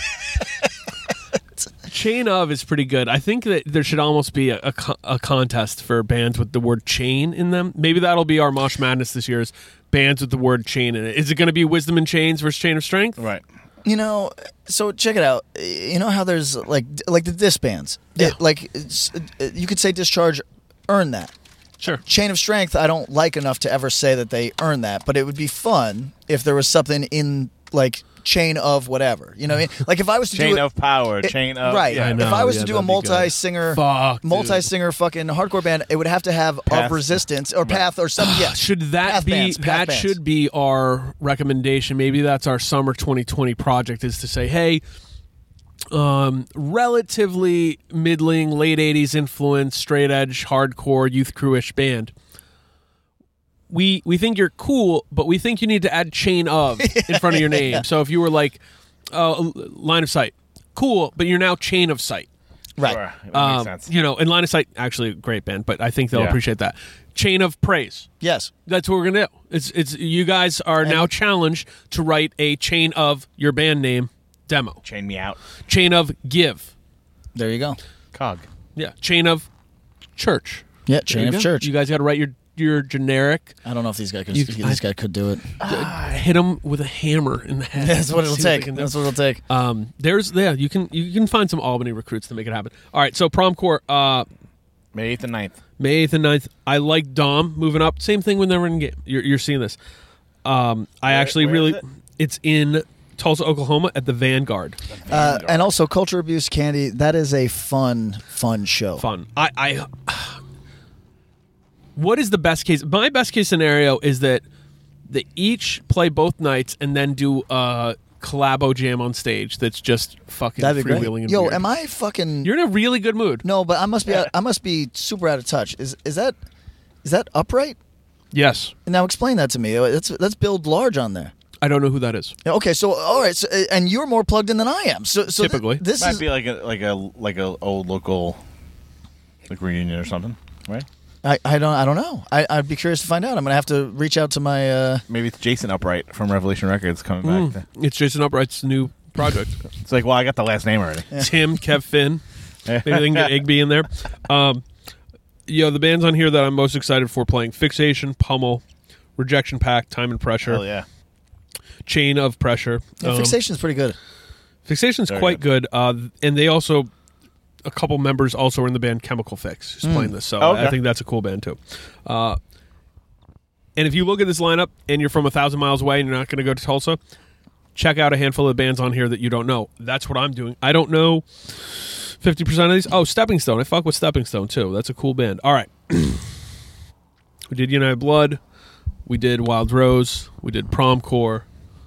Chain of is pretty good. I think that there should almost be a, a, co- a contest for bands with the word chain in them. Maybe that'll be our Mosh Madness this year is bands with the word chain in it. Is it going to be Wisdom and Chains versus Chain of Strength? Right. You know, so check it out. You know how there's like like the disc bands. Yeah. It- like it's, you could say Discharge earned that. Sure. Chain of Strength, I don't like enough to ever say that they earned that, but it would be fun if there was something in like Chain of whatever. You know what I mean? Like if I was to Chain do it, of Power. it- chain of. right. Yeah, I know. if I was yeah, to do a that'd be good. multi-singer, Fuck, dude. multi-singer fucking hardcore band, it would have to have Path. Of Resistance or Path or something. Yeah. Should that Path be bands, Path that bands. should be our recommendation? Maybe that's our summer twenty twenty project is to say, hey, um, relatively middling, late eighties influence, straight edge, hardcore, youth crewish band. We we think you're cool, but we think you need to add chain of in front of your name. So if you were like, uh, Line of Sight, cool, but you're now Chain of Sight. Right. Sure. That Um, makes sense. You know, and Line of Sight, actually a great band, but I think they'll Yeah. appreciate that. Chain of Praise. Yes. That's what we're gonna do. It's it's you guys are now challenged to write a chain of your band name demo. Chain me out. Chain of Give. There you go. Cog. Yeah. Chain of Church. Yeah. There Chain you of go. Church. You guys got to write your your generic. I don't know if these guys could. You- these guys could do it. Hit them with a hammer in the head. That's what it'll See they take. can do. That's what it'll take. Um, there's yeah. You can you can find some Albany recruits to make it happen. All right. So Promcore. Uh, May eighth and ninth. May eighth and ninth. I like Dom moving up. Same thing when they were in game. You're, you're seeing this. Um, I Where- actually where really. is it? It's in Tulsa, Oklahoma, at the Vanguard. Uh, and also, Culture Abuse Candy. That is a fun, fun show. Fun. I, I. What is the best case? My best case scenario is that they each play both nights and then do a collabo jam on stage. That's just fucking That'd be great. freewheeling. and Yo, weird. am I fucking? You're in a really good mood. No, but I must be. Out, I must be super out of touch. Is is that is that Upright? Yes. Now explain that to me. That's that's billed large on there. I don't know who that is. Okay, so all right, so, and you're more plugged in than I am. So, so Typically. th- this Might is be like a like a like a old local like reunion or something, right? I, I don't I don't know. I, I'd be curious to find out. I'm gonna have to reach out to my. Uh, Maybe it's Jason Upright from Revelation Records coming Mm, back. it's Jason Upright's new project. It's like, well, I got the last name already. Tim, Kev Finn. Maybe they can get Igby in there. Um, yo, the bands on here that I'm most excited for playing: Fixation, Pummel, Rejection Pact, Time and Pressure, Hell yeah. Chain of Pressure. yeah, Um, Fixation's pretty good. Fixation's Very quite good, uh, and they also a couple members also are in the band Chemical Fix who's playing this, so Oh, okay. I think that's a cool band too. Uh, and if you look at this lineup and you're from a thousand miles away and you're not going to go to Tulsa, check out a handful of bands on here that you don't know. That's what I'm doing. I don't know fifty percent of these. Oh, Stepping Stone. I fuck with Stepping Stone too. That's a cool band. All right, we did United Blood. We did Wild Rose. We did Promcore.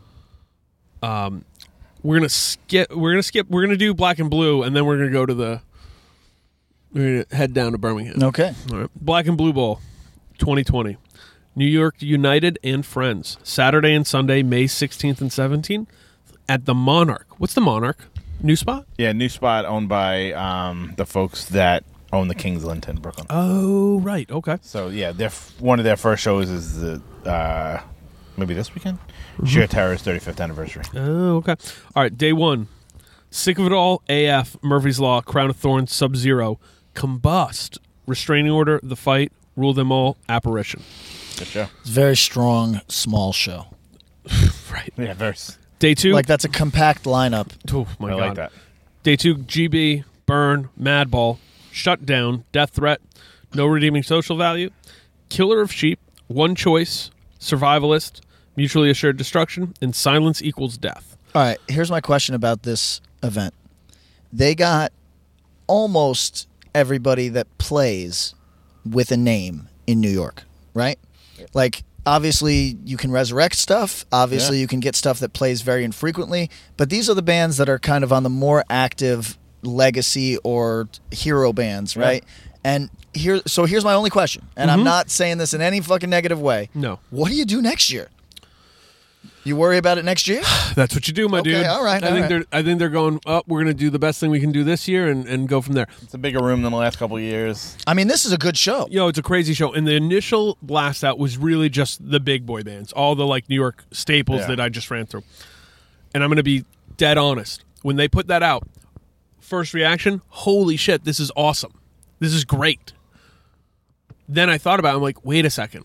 Um, we're gonna skip. We're gonna skip. We're gonna do Black and Blue, and then we're gonna go to the. We're gonna head down to Birmingham. Okay. All right. Black and Blue Bowl, twenty twenty, New York United and Friends, Saturday and Sunday, May sixteenth and seventeenth, at the Monarch. What's the Monarch? New spot? Yeah, new spot owned by um, the folks that own the Kings Linton, Brooklyn. Oh, right. Okay. So yeah, their f- one of their first shows is the uh, maybe this weekend. Mm-hmm. Sheer Terror's thirty-fifth anniversary. Oh, okay. All right. Day one, Sick of It All, A F, Murphy's Law, Crown of Thorns, Sub Zero, Combust, Restraining Order, The Fight, Rule Them All, Apparition. Good show. It's a very strong, small show. Right. Yeah, very. s- Day two. Like that's a compact lineup. Oh my I god. like that. Day two, G B, Burn, Madball, Shutdown, Death Threat, No Redeeming Social Value, Killer of Sheep, One Choice, Survivalist, Mutually Assured Destruction, and Silence Equals Death. All right, here's my question about this event. They got almost everybody that plays with a name in New York, right? Like, obviously, you can resurrect stuff. Obviously, Yeah. you can get stuff that plays very infrequently. But these are the bands that are kind of on the more active legacy or hero bands, Yeah. right? And here, so here's my only question, and Mm-hmm. I'm not saying this in any fucking negative way. No. What do you do next year? You worry about it next year? That's what you do, my Okay, dude. all right, I all think right. they're I think they're going, oh, we're gonna do the best thing we can do this year and, and go from there. It's a bigger room than the last couple of years. I mean, this is a good show. Yo, it's a crazy show. And the initial blast out was really just the big boy bands, all the like New York staples Yeah. that I just ran through. And I'm gonna be dead honest. When they put that out, first reaction, holy shit, this is awesome. This is great. Then I thought about it, I'm like, wait a second.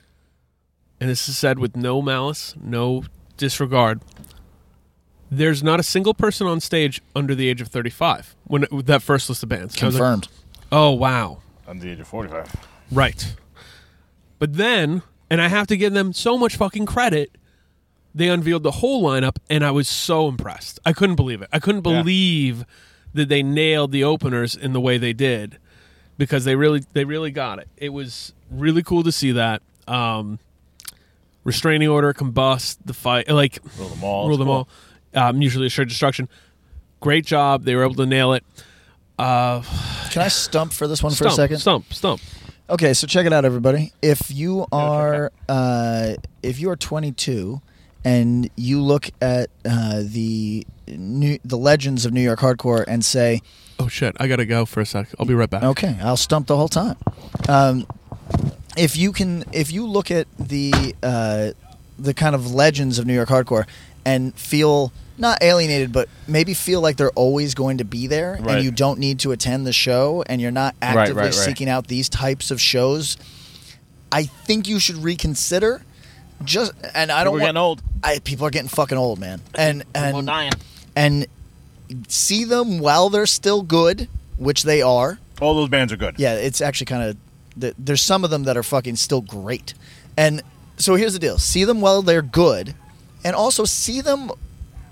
And this is said with no malice, no disregard. There's not a single person on stage under the age of thirty-five when with that first list of bands. I was like, Confirmed. oh, wow. Under the age of forty-five. Right. But then, and I have to give them so much fucking credit, they unveiled the whole lineup, and I was so impressed. I couldn't believe it. I couldn't Yeah. believe that they nailed the openers in the way they did, because they really, they really got it. It was really cool to see that. Um, Restraining Order, Combust, The Fight, like Rule them all. rule It's them cool. all. Uh, Mutually Assured Destruction. Great job. They were able to nail it. Uh, Can I stump for this one stump, for a second? Stump, stump. Okay, so check it out, everybody. If you are uh, if you are twenty-two and you look at uh, the new, the legends of New York hardcore and say, Oh shit! I gotta go for a sec. I'll be right back. okay, I'll stump the whole time. Um, if you can, if you look at the uh, the kind of legends of New York hardcore and feel not alienated, but maybe feel like they're always going to be there, Right. and you don't need to attend the show, and you're not Right, actively right, right. seeking out these types of shows, I think you should reconsider. Just and I don't We're want getting old. I, people are getting fucking old, man, and People and dying. and see them while they're still good, which they are. All those bands are good. Yeah, it's actually kind of th- there's some of them that are fucking still great. And so here's the deal. See them while they're good, and also see them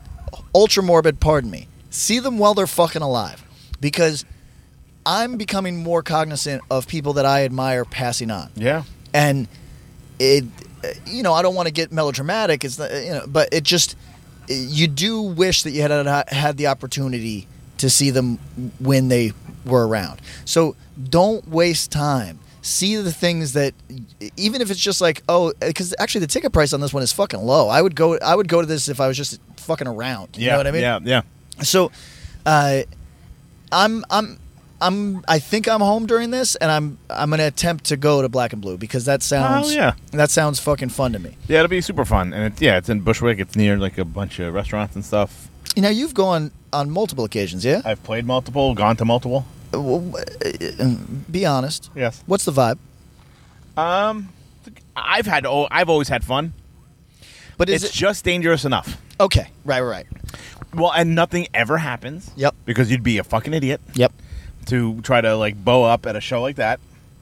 ultra morbid, pardon me. See them while they're fucking alive. Because I'm becoming more cognizant of people that I admire passing on. Yeah. And it, you know, I don't want to get melodramatic, it's not, you know, but it just, you do wish that you had had the opportunity to see them when they were around. So don't waste time. See the things that, even if it's just like, oh, because actually the ticket price on this one is fucking low. I would go, I would go to this if I was just fucking around. You yeah, know what I mean? Yeah, yeah. So, uh, I'm, I'm, I'm, I think I'm home during this, and I'm, I'm gonna attempt to go to Black and Blue because that sounds, Oh, yeah. that sounds fucking fun to me. Yeah, it'll be super fun. And it's, yeah, it's in Bushwick. It's near like a bunch of restaurants and stuff. You know, you've gone on multiple occasions, yeah? I've played multiple, gone to multiple. Uh, well, uh, Be honest. Yes. What's the vibe? Um, I've had, oh, I've always had fun. But is It's it just dangerous enough. okay? Right, right, right. Well, and nothing ever happens. Yep. Because you'd be a fucking idiot Yep. to try to like bow up at a show like that.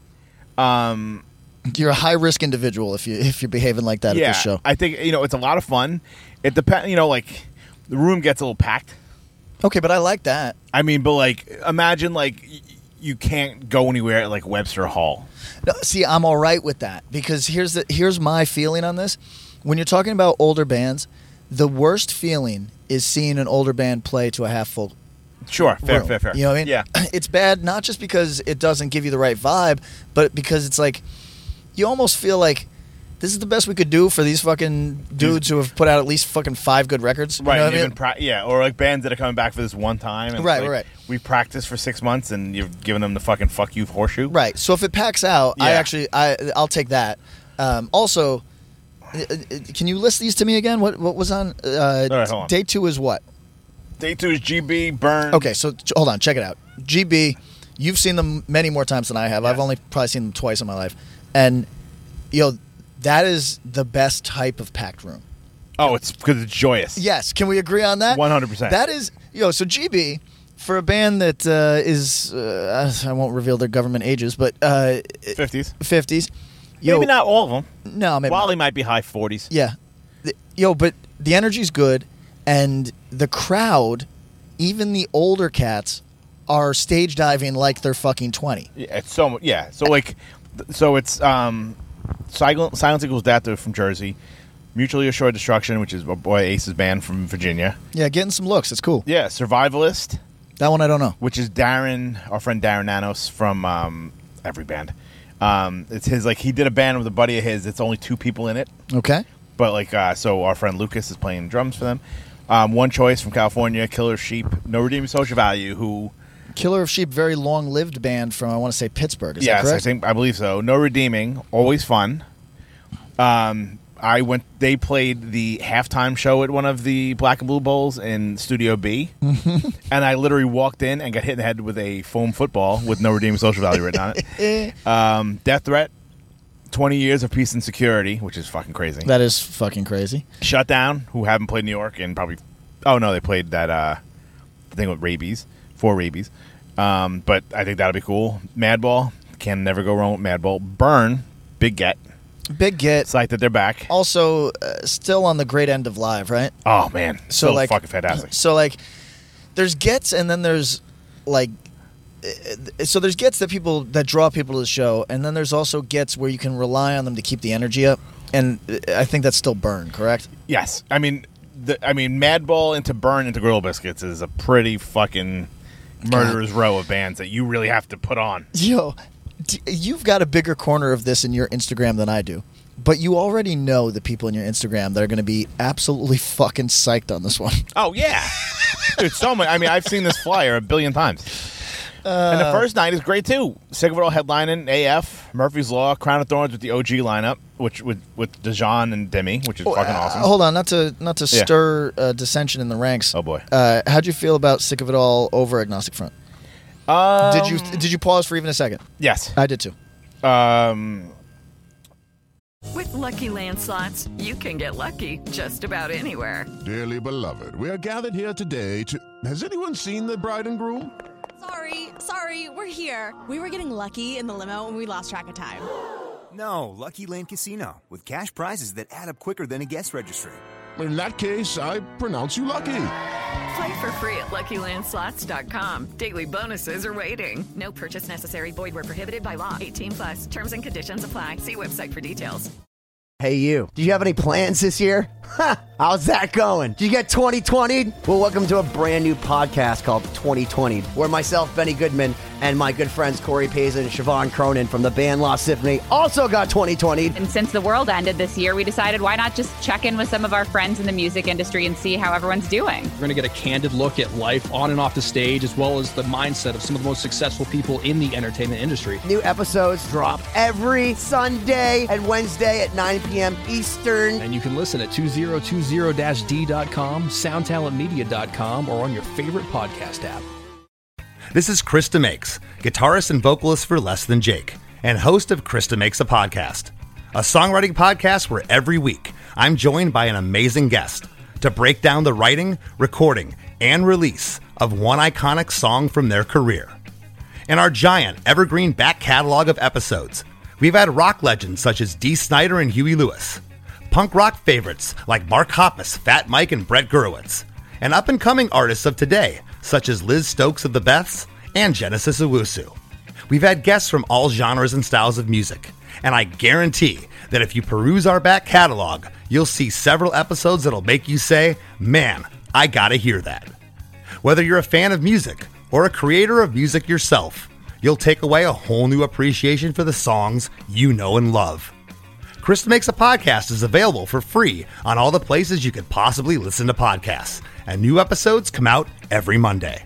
Um, You're a high risk individual if you if you're behaving like that yeah, at this show. I think you know it's a lot of fun. It depends. You know, like the room gets a little packed. Okay, but I like that. I mean, but like imagine like y- you can't go anywhere at like Webster Hall. No, see, I'm all right with that because here's the here's my feeling on this. When you're talking about older bands, the worst feeling is seeing an older band play to a half full. Sure, fair, room. fair, fair. You know what I mean? Yeah. It's bad not just because it doesn't give you the right vibe, but because it's like you almost feel like this is the best we could do for these fucking dudes who have put out at least fucking five good records. You Right, know what and I you've mean? been pra- yeah, or like bands that are coming back for this one time. And it's Right, like, right. We practiced for six months, and you've given them the fucking fuck you horseshoe. Right. So if it packs out, I Yeah. actually I I'll take that. Um, also, uh, uh, can you list these to me again? What what was on? Uh, All right, hold on. Day two is what? Day two is G B, Burn. Okay, so ch- hold on, check it out. G B, you've seen them many more times than I have. I've Yes. only probably seen them twice in my life, and you know that is the best type of packed room. Oh, it's because it's joyous. Yes, can we agree on that? one hundred percent. That is, you know, so G B for a band that uh, is uh, I won't reveal their government ages, but uh, fifties. fifties. Maybe not all of them. No, maybe Wally not. might be high forties. Yeah. The- Yo, but the energy's good, and the crowd, even the older cats, are stage diving like they're fucking twenty. Yeah, it's so mu- yeah. So like, th- so it's um, Silence, Silence Equals Death. They're from Jersey. Mutually Assured Destruction, which is my boy Ace's band from Virginia. Yeah, getting some looks. It's cool. Yeah, Survivalist, That one I don't know. which is Darren, our friend Darren Nanos from um, every band. Um, it's his like he did a band with a buddy of his. It's only two people in it, Okay. but like uh, so our friend Lucas is playing drums for them. Um, One Choice from California, Killer Sheep, No Redeeming Social Value, who Killer of Sheep, very long-lived band from, I want to say, Pittsburgh. Is yes, that I correct? think I believe so. No Redeeming, always fun. Um, I went. They played the halftime show at one of the Black and Blue Bowls in Studio B, and I literally walked in and got hit in the head with a foam football with No Redeeming Social Value written on it. Um, Death Threat, twenty years of Peace and Security, which is fucking crazy. That is fucking crazy. Shutdown, who haven't played New York and probably. Oh no, they played that uh, thing with Rabies, for Rabies. Um, but I think that'll be cool. Madball, can never go wrong with Madball. Burn, Big Get. Big Get. Psyched that they're back. Also, uh, still on the great end of live, right? Oh man, So so like, fucking fantastic. So like, there's gets and then there's like, uh, so there's gets that people that draw people to the show, and then there's also gets where you can rely on them to keep the energy up, and uh, I think that's still Burn, correct? Yes, I mean, the, I mean, Madball into Burn into Grill Biscuits is a pretty fucking murderer's row of bands that you really have to put on. Yo, d- you've got a bigger corner of this in your Instagram than I do. But you already know the people in your Instagram that are going to be absolutely fucking psyched on this one. Oh yeah, dude, so much. I mean, I've seen this flyer a billion times. and the first night is great too. Sick of It All headlining, A F, Murphy's Law, Crown of Thorns with the O G lineup, which with with Dejan and Demi, which is fucking awesome. Uh, hold on, not to not to Yeah. stir uh, dissension in the ranks. Oh, boy. Uh, how'd you feel about Sick of It All over Agnostic Front? Um, Did you did you pause for even a second? Yes. I did too. Um, With Lucky Land Slots, you can get lucky just about anywhere. Dearly beloved, we are gathered here today to... Has anyone seen the bride and groom? Sorry, sorry, we're here. We were getting lucky in the limo and we lost track of time. No, Lucky Land Casino, with cash prizes that add up quicker than a guest registry. In that case, I pronounce you lucky. Play for free at Lucky Land Slots dot com. Daily bonuses are waiting. No purchase necessary. Void where prohibited by law. eighteen plus. Terms and conditions apply. See website for details. Hey, you. Do you have any plans this year? Ha! How's that going? Did you get twenty twenty? Well, welcome to a brand new podcast called twenty twenty, where myself, Benny Goodman, and my good friends Corey Payson and Siobhan Cronin from the band Lost Symphony also got twenty twenty. And since the world ended this year, we decided why not just check in with some of our friends in the music industry and see how everyone's doing. We're going to get a candid look at life on and off the stage, as well as the mindset of some of the most successful people in the entertainment industry. New episodes drop every Sunday and Wednesday at nine p.m. Eastern. And you can listen at two thousand twenty D dot com, sound talent media dot com, or on your favorite podcast app. This is Krista Makes, guitarist and vocalist for Less Than Jake, and host of Krista Makes a Podcast, a songwriting podcast where every week I'm joined by an amazing guest to break down the writing, recording, and release of one iconic song from their career. In our giant evergreen back catalog of episodes, we've had rock legends such as Dee Snider and Huey Lewis, punk rock favorites like Mark Hoppus, Fat Mike, and Brett Gurewitz, and up-and-coming artists of today such as Liz Stokes of the Beths and Genesis Owusu. We've had guests from all genres and styles of music, and I guarantee that if you peruse our back catalog, you'll see several episodes that'll make you say, man, I gotta hear that. Whether you're a fan of music or a creator of music yourself, you'll take away a whole new appreciation for the songs you know and love. Krista Makes a Podcast is available for free on all the places you could possibly listen to podcasts, and new episodes come out every Monday.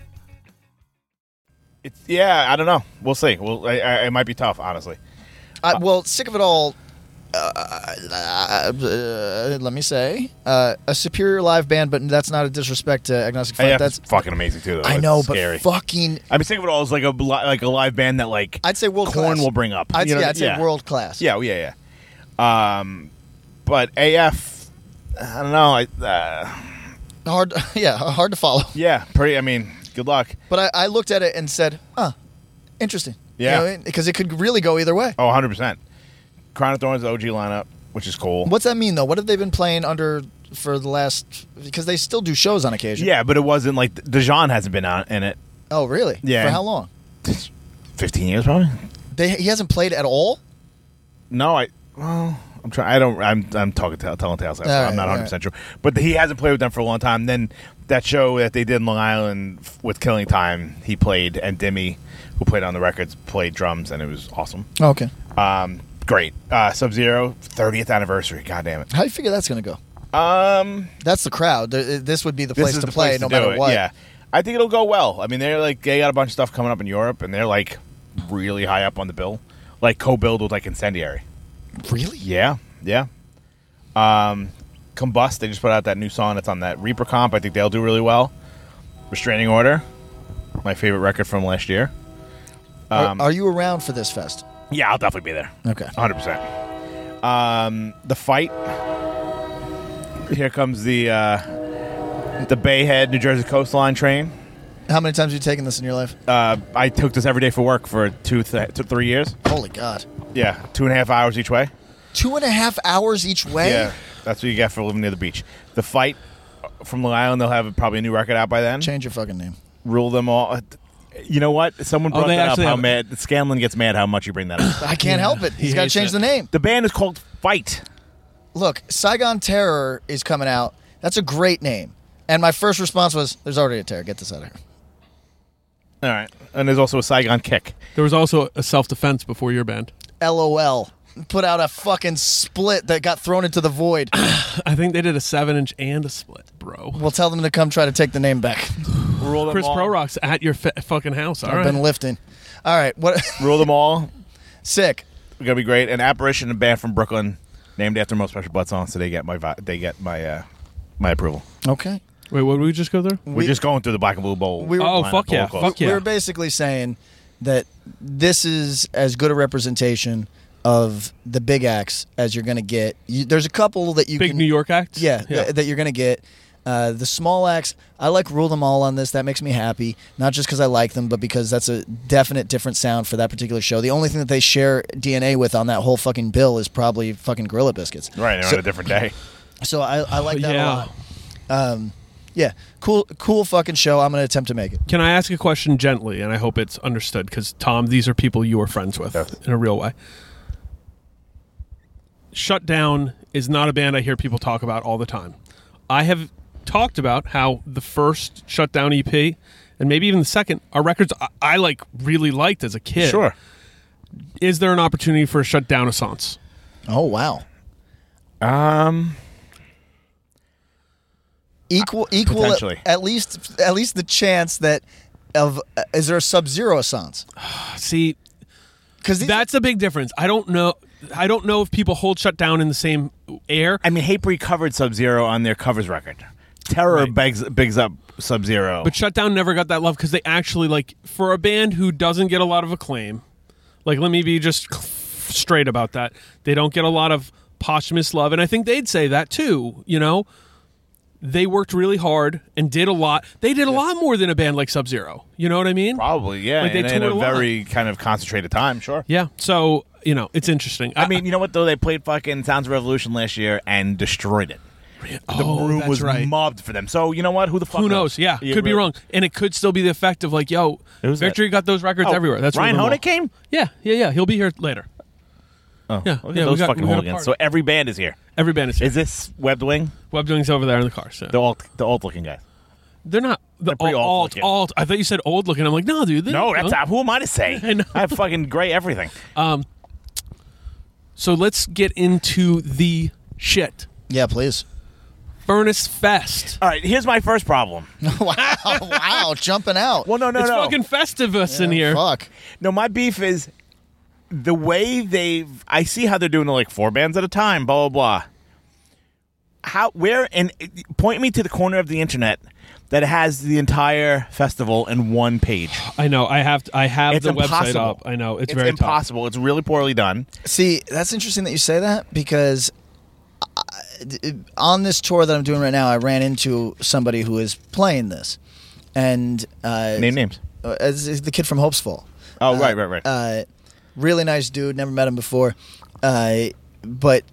It's, yeah, I don't know. We'll see. Well, I, I, it might be tough, honestly. Uh, well, sick of it all. Uh, uh, uh, let me say, uh, a superior live band, but that's not a disrespect to Agnostic Front. Yeah, That's it's fucking amazing too. Though. I It's know, scary. but fucking. I mean, think of it all as like a li- like a live band that like I'd say world Korn class. will bring up. I'd, You know, yeah, I'd say yeah. world class. Yeah, yeah, yeah. Um, but A F, I don't know. I uh, Hard, yeah, hard to follow. yeah, pretty. I mean, good luck. But I, I looked at it and said, "Huh, interesting." Yeah. You know, because it could really go either way. Oh, one hundred percent. Crown of Thorns, the O G lineup, which is cool. What's that mean though? What have they been playing under for the last? Because they still do shows on occasion. Yeah, but it wasn't like Dijon hasn't been on in it. Oh, really? Yeah. For how long? Fifteen years, probably. They he hasn't played at all. No, I. Well, I'm trying. I don't. I'm. I'm talking t- telling tales. So All I'm right, not all 100 percent sure. But he hasn't played with them for a long time. Then that show that they did in Long Island f- with Killing Time, he played, and Dimmy, who played on the records, played drums, and it was awesome. Oh, okay. Um, great. Uh, Sub Zero, thirtieth anniversary. God damn it. How do you figure that's going to go? Um, That's the crowd. Th- This would be the this place is to the play, place no to do matter it. what. Yeah, I think it'll go well. I mean, they're like they got a bunch of stuff coming up in Europe, and they're like really high up on the bill, like co-billed with like Incendiary. Really? Yeah, yeah. Um, Combust, they just put out that new song that's on that Reaper comp. I think they'll do really well. Restraining Order, my favorite record from last year. Um, are, are you around for this fest? yeah, I'll definitely be there. Okay. one hundred percent. Um, the Fight. Here comes the uh, the Bayhead, New Jersey Coastline train. How many times have you taken this in your life? Uh, I took this every day for work for two, th- two three years. Holy God. Yeah, two and a half hours each way. Two and a half hours each way? Yeah, that's what you get for living near the beach. The Fight from Long Island, they'll have probably a new record out by then. Change your fucking name. Rule them all. You know what? Someone Oh, brought they that up. actually How have- mad Scanlon gets mad how much you bring that up. I can't help it. He's he got to hates change it. the name. The band is called Fight. Look, Saigon Terror is coming out. That's a great name. And my first response was, there's already a terror. Get this out of here. All right, and there's also a Saigon Kick. There was also a self-defense before your band. LOL. Put out a fucking split that got thrown into the void. I think they did a seven-inch and a split, bro. We'll tell them to come try to take the name back. Rule them Chris all. Pro Rock's at your fa- fucking house. All I've right. been lifting. All right. What? Rule them all. Sick. Gonna be great. An Apparition, a band from Brooklyn, named after Most Special Blood song, so they get my vi- they get my uh, my approval. Okay. Wait, what did we just go through? We're We- just going through the Black and Blue Bowl. We were- Oh, lineup, fuck Bowl yeah, calls. fuck yeah. We were basically saying that this is as good a representation of the big acts as you're going to get. You, there's a couple that you Big can, New York acts? yeah, Yeah. th- that you're going to get. Uh, the small acts, I like Rule Them All on this. That makes me happy, not just because I like them, but because that's a definite different sound for that particular show. The only thing that they share D N A with on that whole fucking bill is probably fucking Gorilla Biscuits. Right, they're So- on a different day. So I, I like that Yeah. a lot. Um, Yeah, cool, cool fucking show. I'm going to attempt to make it. Can I ask a question gently, and I hope it's understood, because, Tom, these are people you are friends with yes. in a real way. Shutdown is not a band I hear people talk about all the time. I have talked about how the first Shutdown E P, and maybe even the second, are records I, I like really liked as a kid. Sure. Is there an opportunity for a Shutdown Assance? Oh, wow. Um... Equal, equal. Potentially. At, at least, at least the chance that of uh, is there a Sub-Zero Assance? See, because that's a big difference. I don't know. I don't know if people hold Shutdown in the same air. I mean, Hatebreed covered Sub-Zero on their covers record. Terror right. begs bigs up Sub-Zero, but Shutdown never got that love because they actually like for a band who doesn't get a lot of acclaim. Like, let me be just straight about that. They don't get a lot of posthumous love, and I think they'd say that too. You know. They worked really hard and did a lot. They did a lot more than a band like Sub-Zero. You know what I mean? Probably, yeah. Like they in, in toured a, a very lot. kind of concentrated time, sure. Yeah. So, you know, it's interesting. I, I mean, you know what, though? They played fucking Sounds of Revolution last year and destroyed it. The oh, room that's was right. mobbed for them. So, you know what? Who the fuck Who knows? Yeah. You could be really- wrong. And it could still be the effect of like, yo, Who's Victory that? got those records Oh, everywhere. That's Ryan Rhythm Honig came? Yeah. Yeah, yeah. He'll be here later. Oh, Yeah, look at yeah, we those got- fucking we got a hooligans. party. So every band is here. Every band is here. Is this Webbed Wing? Webbed Wing's over there in the car. So. The alt, the alt looking guys. They're not the They're pretty alt, alt, alt-looking. alt. I thought you said old looking. I'm like, no, dude. they're No, that's young. not, who am I to say? I know. I have fucking gray everything. Um, so let's get into the shit. Yeah, please. Furnace Fest. All right, here's my first problem. wow, wow, jumping out. Well, no, no, it's no. fucking Festivus in Yeah, here. Fuck. No, my beef is the way they've. I see how they're doing it like four bands at a time, blah, blah, blah. How, where, and point me to the corner of the internet that has the entire festival in one page. I know. I have. I have It's the website impossible. up. I know. It's, It's very impossible. It's really poorly done. See, that's interesting that you say that because I, on this tour that I'm doing right now, I ran into somebody who is playing this, and uh, Name names. Uh, it's the kid from Hopesfall. Oh, Uh, right, right, right. Uh, really nice dude. Never met him before, uh, but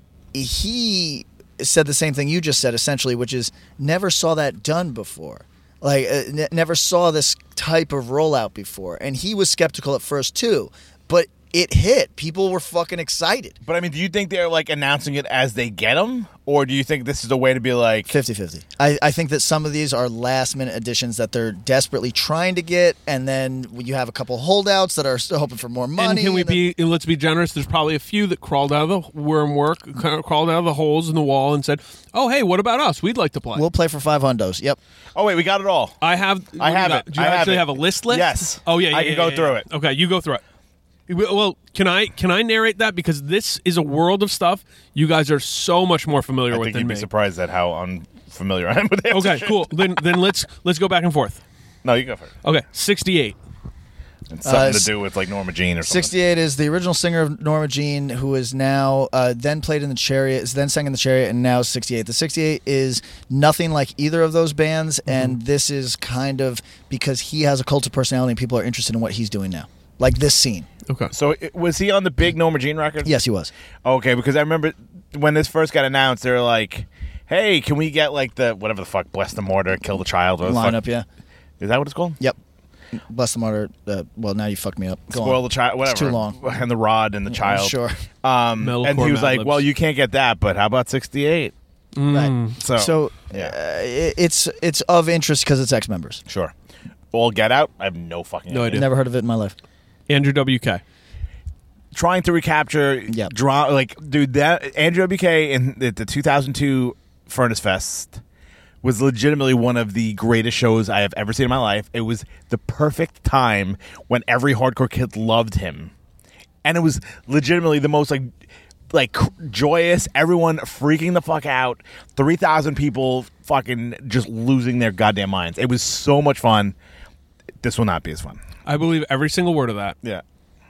he said the same thing you just said, essentially, which is never saw that done before. Like, uh, n- never saw this type of rollout before, and he was skeptical at first too. But it hit. People were fucking excited. But I mean, do you think they're like announcing it as they get them, or do you think this is a way to be like fifty-fifty? I, I think that some of these are last-minute additions that they're desperately trying to get, and then you have a couple holdouts that are still hoping for more money. And can we and then- be? And let's be generous. There's probably a few that crawled out of the worm work, kind of crawled out of the holes in the wall, and said, "Oh, hey, what about us? We'd like to play." We'll play for five hundos. Yep. Oh wait, we got it all. I have. I what do you have got? it. Do you I have actually it. have a list list? Yes. Oh yeah. yeah I can yeah, go yeah, through yeah. it. Okay, you go through it. Well, can I can I narrate that because this is a world of stuff you guys are so much more familiar I with think than you'd be me. surprised at how unfamiliar I am with it. Okay, cool. Then then let's let's go back and forth. No, you go first. Okay, sixty-eight. It's something Uh, to do with like Norma Jean or something. sixty-eight is the original singer of Norma Jean, who is now uh, then played in the Chariot, then sang in the Chariot, and now sixty-eight. The sixty-eight is nothing like either of those bands, Mm-hmm. and this is kind of because he has a cult of personality and people are interested in what he's doing now, like this scene. Okay. So it, was he on the big Norma Jean record? Yes, he was. Okay, because I remember when this first got announced, they were like, "Hey, can we get like the whatever the fuck, bless the mortar, kill the child, or the Lineup, fuck? yeah. Is that what it's called? Yep. Bless the martyr. Uh, well, now you fucked me up. Go Spoil on. the child, whatever. It's too long. And the rod and the child. Sure. Um, Metalcore and he was Mad like, Libs. "Well, you can't get that, but how about sixty-eight?" Right. So, So yeah, uh, it- it's it's of interest because it's ex-members. sure. All Get Out. I have no fucking No idea. Never heard of it in my life. Andrew W K. Trying to recapture Yep. draw like dude that Andrew W K in the, the two thousand two Furnace Fest was legitimately one of the greatest shows I have ever seen in my life. It was the perfect time when every hardcore kid loved him, and it was legitimately the most like like joyous, everyone freaking the fuck out, three thousand people fucking just losing their goddamn minds. It was so much fun. This will not be as fun. I believe every single word of that. Yeah.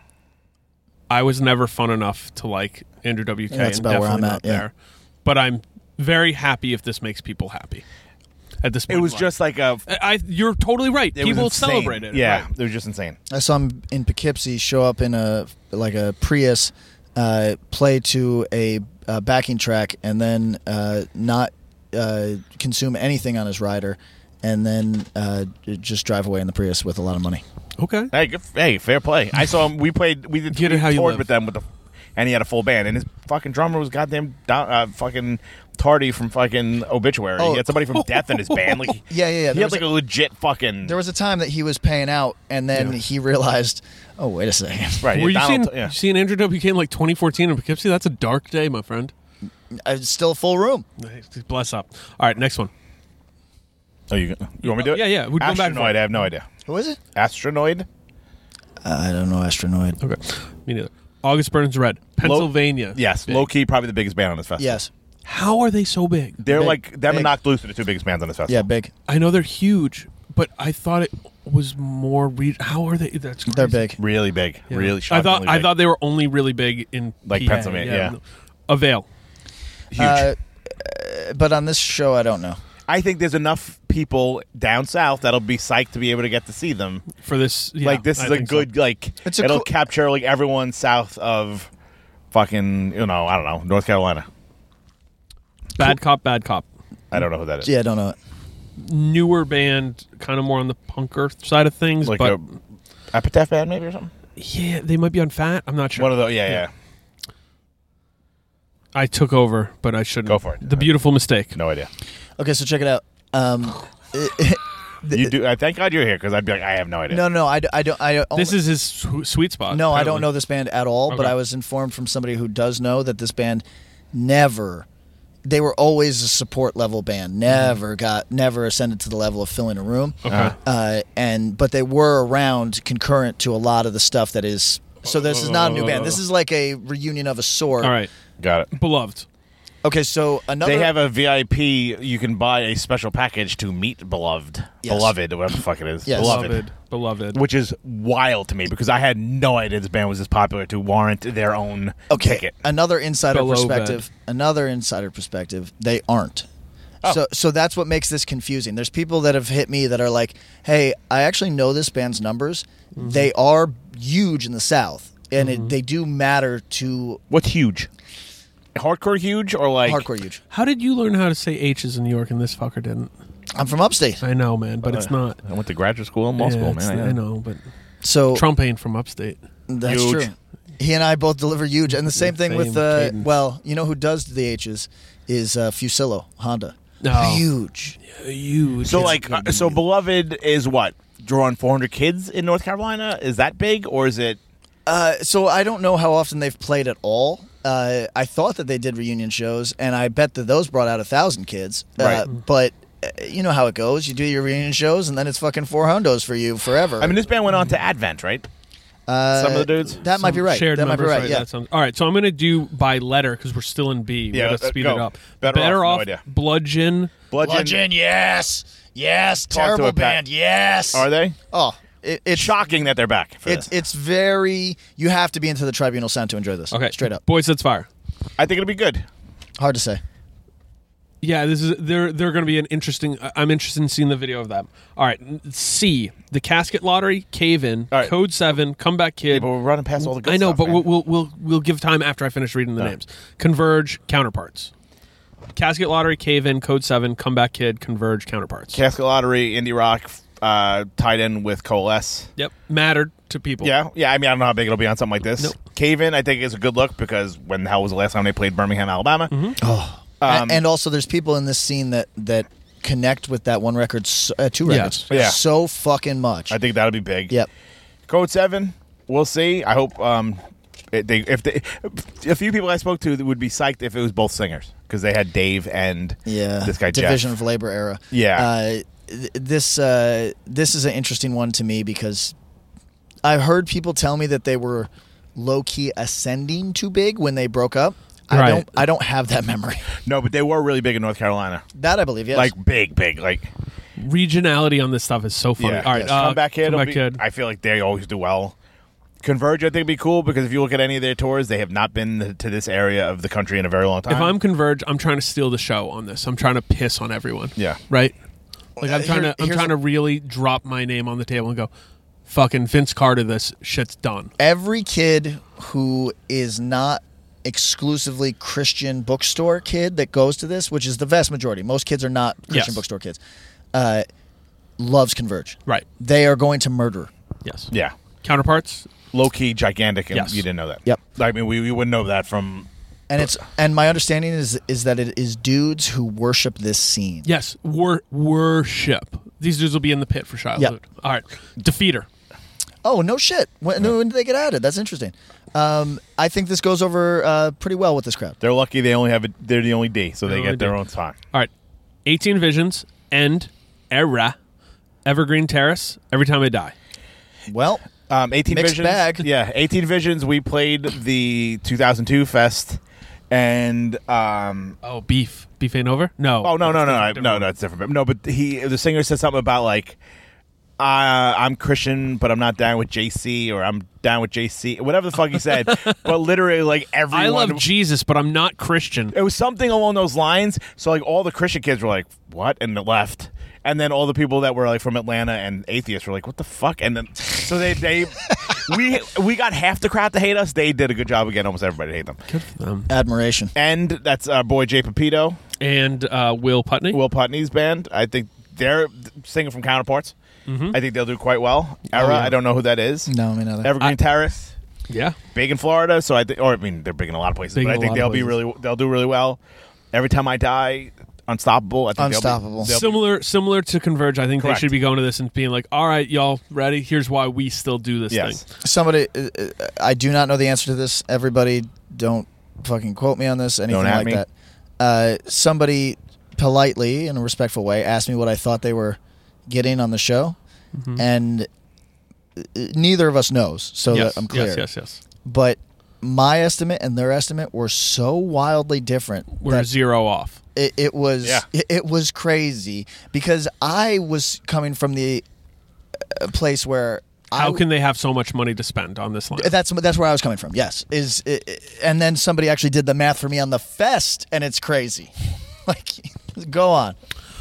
I was never fun enough to like Andrew W K. Yeah, that's and about where definitely I'm not at, yeah. there. But I'm very happy if this makes people happy. At this point, It was in life. just like a I, I- you're totally right. it was People insane. celebrated. it. Yeah, Right. it was just insane. I saw him in Poughkeepsie show up in a like a Prius, uh, play to a, uh backing track, and then uh, not uh, consume anything on his rider, and then uh, just drive away in the Prius with a lot of money. Okay. Hey, good, hey, fair play. I saw him. We played. We did. Get we it how you toured live. with them with the, and he had a full band, and his fucking drummer was goddamn uh, fucking Tardy from fucking Obituary. Oh. He had somebody from Death in his band. Like, Yeah, yeah, yeah. He There had was like a- a, legit fucking. There was a time that he was paying out, and then Yeah. he realized, oh, wait a second. Right. Were you Donald- seeing, yeah. you seeing Andrew W. K in like twenty fourteen in Poughkeepsie? That's a dark day, my friend. It's still a full room. Bless up. All right, next one. Oh, you, you want me to do it? Yeah, yeah. We'd go back and Astronoid. forth. I have no idea. Who is it? Astronoid. Uh, I don't know Astronoid. Okay. Me neither. August Burns Red. Pennsylvania. Yes, Big. low key, probably the biggest band on this festival. Yes. How are they so big? They're Big. like them Big. and Knocked Loose are the two biggest bands on this festival. Yeah, big. I know they're huge, but I thought it was more. Re- How are they? That's crazy. They're big. Really big. Yeah. Really I shockingly thought big. I thought they were only really big in Like P A, Pennsylvania, yeah. Avail. Huge. Uh, uh, but on this show, I don't know. I think there's enough people down south that'll be psyched to be able to get to see them. For this, yeah, like this I is a think so. good like It's a it'll cool- capture like everyone south of fucking you know I don't know North Carolina. Bad Cop, Bad Cop. I don't know who that is. Yeah, I don't know it. Newer band, kind of more on the punker side of things, Like but a Epitaph band maybe or something. yeah, they might be on Fat. I'm not sure. One of those. Yeah, yeah. I took over, but I shouldn't. Go for it. The Beautiful Mistake. No idea. Okay, so check it out. Um, You do. I thank God you're here because I'd be like I have no idea. no, no, I, d- I don't. I only, This is his sw- sweet spot. No, I apparently. don't know this band at all, but Okay. I was informed from somebody who does know that this band never. They were always a support level band. Never got, never ascended to the level of filling a room. Okay. Uh, and but they were around concurrent to a lot of the stuff that is. So this is not a new band. This is like a reunion of a sort. All right. Got it. Beloved. Okay, so another. They have a V I P. You can buy a special package to meet Beloved, Yes. Beloved, whatever the fuck it is, Yes. Beloved. Beloved. Beloved. Which is wild to me because I had no idea this band was this popular to warrant their own Okay, ticket. another insider Below perspective. Another insider perspective. They aren't. Oh. So, so that's what makes this confusing. There's people that have hit me that are like, "Hey, I actually know this band's numbers. Mm-hmm. They are huge in the South, and it, they do matter to What's huge? Hardcore huge or like hardcore huge." How did you learn how to say H's in New York and this fucker didn't? I'm from upstate, I know, man, but it's not. I went to graduate school and law Yeah, school, it's- man. I know, but so Trump ain't from upstate. that's Huge. true. He and I both deliver huge, and the same thing with Same uh, cadence. well, you know who does the H's is uh, Fusillo Honda. No. Huge. Huge. So like, uh, so Beloved is what drawing four hundred kids in North Carolina. Is that big or is it? Uh, so I don't know how often they've played at all. Uh, I thought that they did reunion shows, and I bet that those brought out a thousand kids. Uh, Right. But uh, you know how it goes. You do your reunion shows, and then it's fucking four hundos for you forever. I mean, this band went on to Advent, right? uh, some of the dudes? That might be right. Shared that might be numbers, right. Yeah. That sounds, all right, so I'm going to do by letter because we're still in B. Yeah, We're going uh, to speed go. it up. Better Off, no off, idea. Bludgeon. Bludgeon. yes, yes, Talk to terrible it, Pat. band, yes. Are they? Oh, it, It's it's shocking that they're back. For it's this. it's very. You have to be into the tribunal sound to enjoy this. Okay, straight up. Boys That's Fire. I think it'll be good. Hard to say. Yeah, this is they're they're going to be an interesting. I- I'm interested in seeing the video of them. All right, C, the Casket Lottery, Cave In, All right. Code Seven, Comeback Kid. But we're running past all the good I know, stuff, but man. we'll, we'll we'll we'll give time after I finish reading the All names. Converge, Counterparts. Casket Lottery, Cave In, Code Seven, Comeback Kid, Converge, Counterparts. Casket Lottery, indie rock, uh, tied in with Coalesce. Yep, mattered to people. Yeah, yeah. I mean, I don't know how big it'll be on something like this. Nope. Cave In, I think, is a good look because when the hell was the last time they played Birmingham, Alabama? Oh. Um, A- and also, there's people in this scene that that connect with that one record, so, uh, two records, Yes. Yeah. so fucking much. I think that'll be big. Yep. Code Seven, we'll see. I hope um, it, they if they a few people I spoke to would be psyched if it was both singers because they had Dave and Yeah, this guy Division Jeff. of Labor era. Yeah. uh, th- this uh, this is an interesting one to me because I've heard people tell me that they were low key ascending too big when they broke up. I Right. don't. I don't have that memory. No, but they were really big in North Carolina. That I believe. Yes. Like big, big. Like Regionality on this stuff is so funny. yeah. All right, Yes. uh, Comeback Kid. will Comeback be- Kid. I feel like they always do well. Converge, I think, would be cool because if you look at any of their tours, they have not been to this area of the country in a very long time. If I'm Converge, I'm trying to steal the show on this. I'm trying to piss on everyone. Yeah. Right. Like I'm Uh, trying here- to. I'm here's trying a- to really drop my name on the table and go, "Fucking Vince Carter, this shit's done." every kid who is not exclusively Christian bookstore kid that goes to this, which is the vast majority. Most kids are not Christian Yes. bookstore kids. Uh, loves Converge. Right. They are going to murder. Yes. Yeah. Counterparts? Low-key gigantic, and Yes. you didn't know that. Yep. I mean, we, we wouldn't know that from... And it's and my understanding is is that it is dudes who worship this scene. Yes. Wor- worship. These dudes will be in the pit for Shia Yep. LaBeouf. All right. Defeater. Oh, no shit. When, when did they get added? That's interesting. Um, I think this goes over uh, pretty well with this crowd. They're lucky they only have... A, they're the only D, so they They're get only their D. own time. All right. eighteen Visions. End. Era. Evergreen Terrace. Every Time I Die. Well... Um, eighteen Mixed Visions. bag. Yeah, eighteen Visions. We played the two thousand two Fest, and um, oh, Beef. Beef ain't over? No. Oh no, no, no, That's no, different. no, no, it's different. No, but he, the singer, said something about like, uh, I'm Christian, but I'm not down with J C, or I'm down with J C, whatever the fuck he said. But literally, like everyone, I love Jesus, but I'm not Christian. It was something along those lines. So like all the Christian kids were like, "What?" and left. And then all the people that were like from Atlanta and atheists were like, "What the fuck?" And then so they they we we got half the crowd to hate us. They did a good job of getting almost everybody to hate them. Good for them. Admiration. And that's our boy Jay Pepito and uh, Will Putney. Will Putney's band. I think they're singing from Counterparts. Mhm. I think they'll do quite well. Era, Oh, yeah. I don't know who that is. No, me neither. Evergreen I- Terrace. Yeah. Big in Florida, so I think, or I mean, they're big in a lot of places, Big but in I a think lot they'll of be places. really, they'll do really well. Every Time I Die, Unstoppable. I think Unstoppable. They'll be, they'll Similar, similar to Converge. I think Correct. they should be going to this and being like, "All right, y'all ready? Here's why we still do this Yes. thing." Somebody, uh, uh, I do not know the answer to this. Everybody, don't fucking quote me on this. Anything Don't at like me. that. Uh, somebody politely, in a respectful way, asked me what I thought they were getting on the show, Mhm. and uh, neither of us knows. So Yes, that I'm clear. yes, yes, yes. But my estimate and their estimate were so wildly different. We're that zero off. It, it was Yeah. it, it was crazy because I was coming from the uh, place where How I, can they have so much money to spend on this line? that's that's where I was coming from. Yes, is i- i- and then somebody actually did the math for me on the fest, and it's crazy. Like, go on.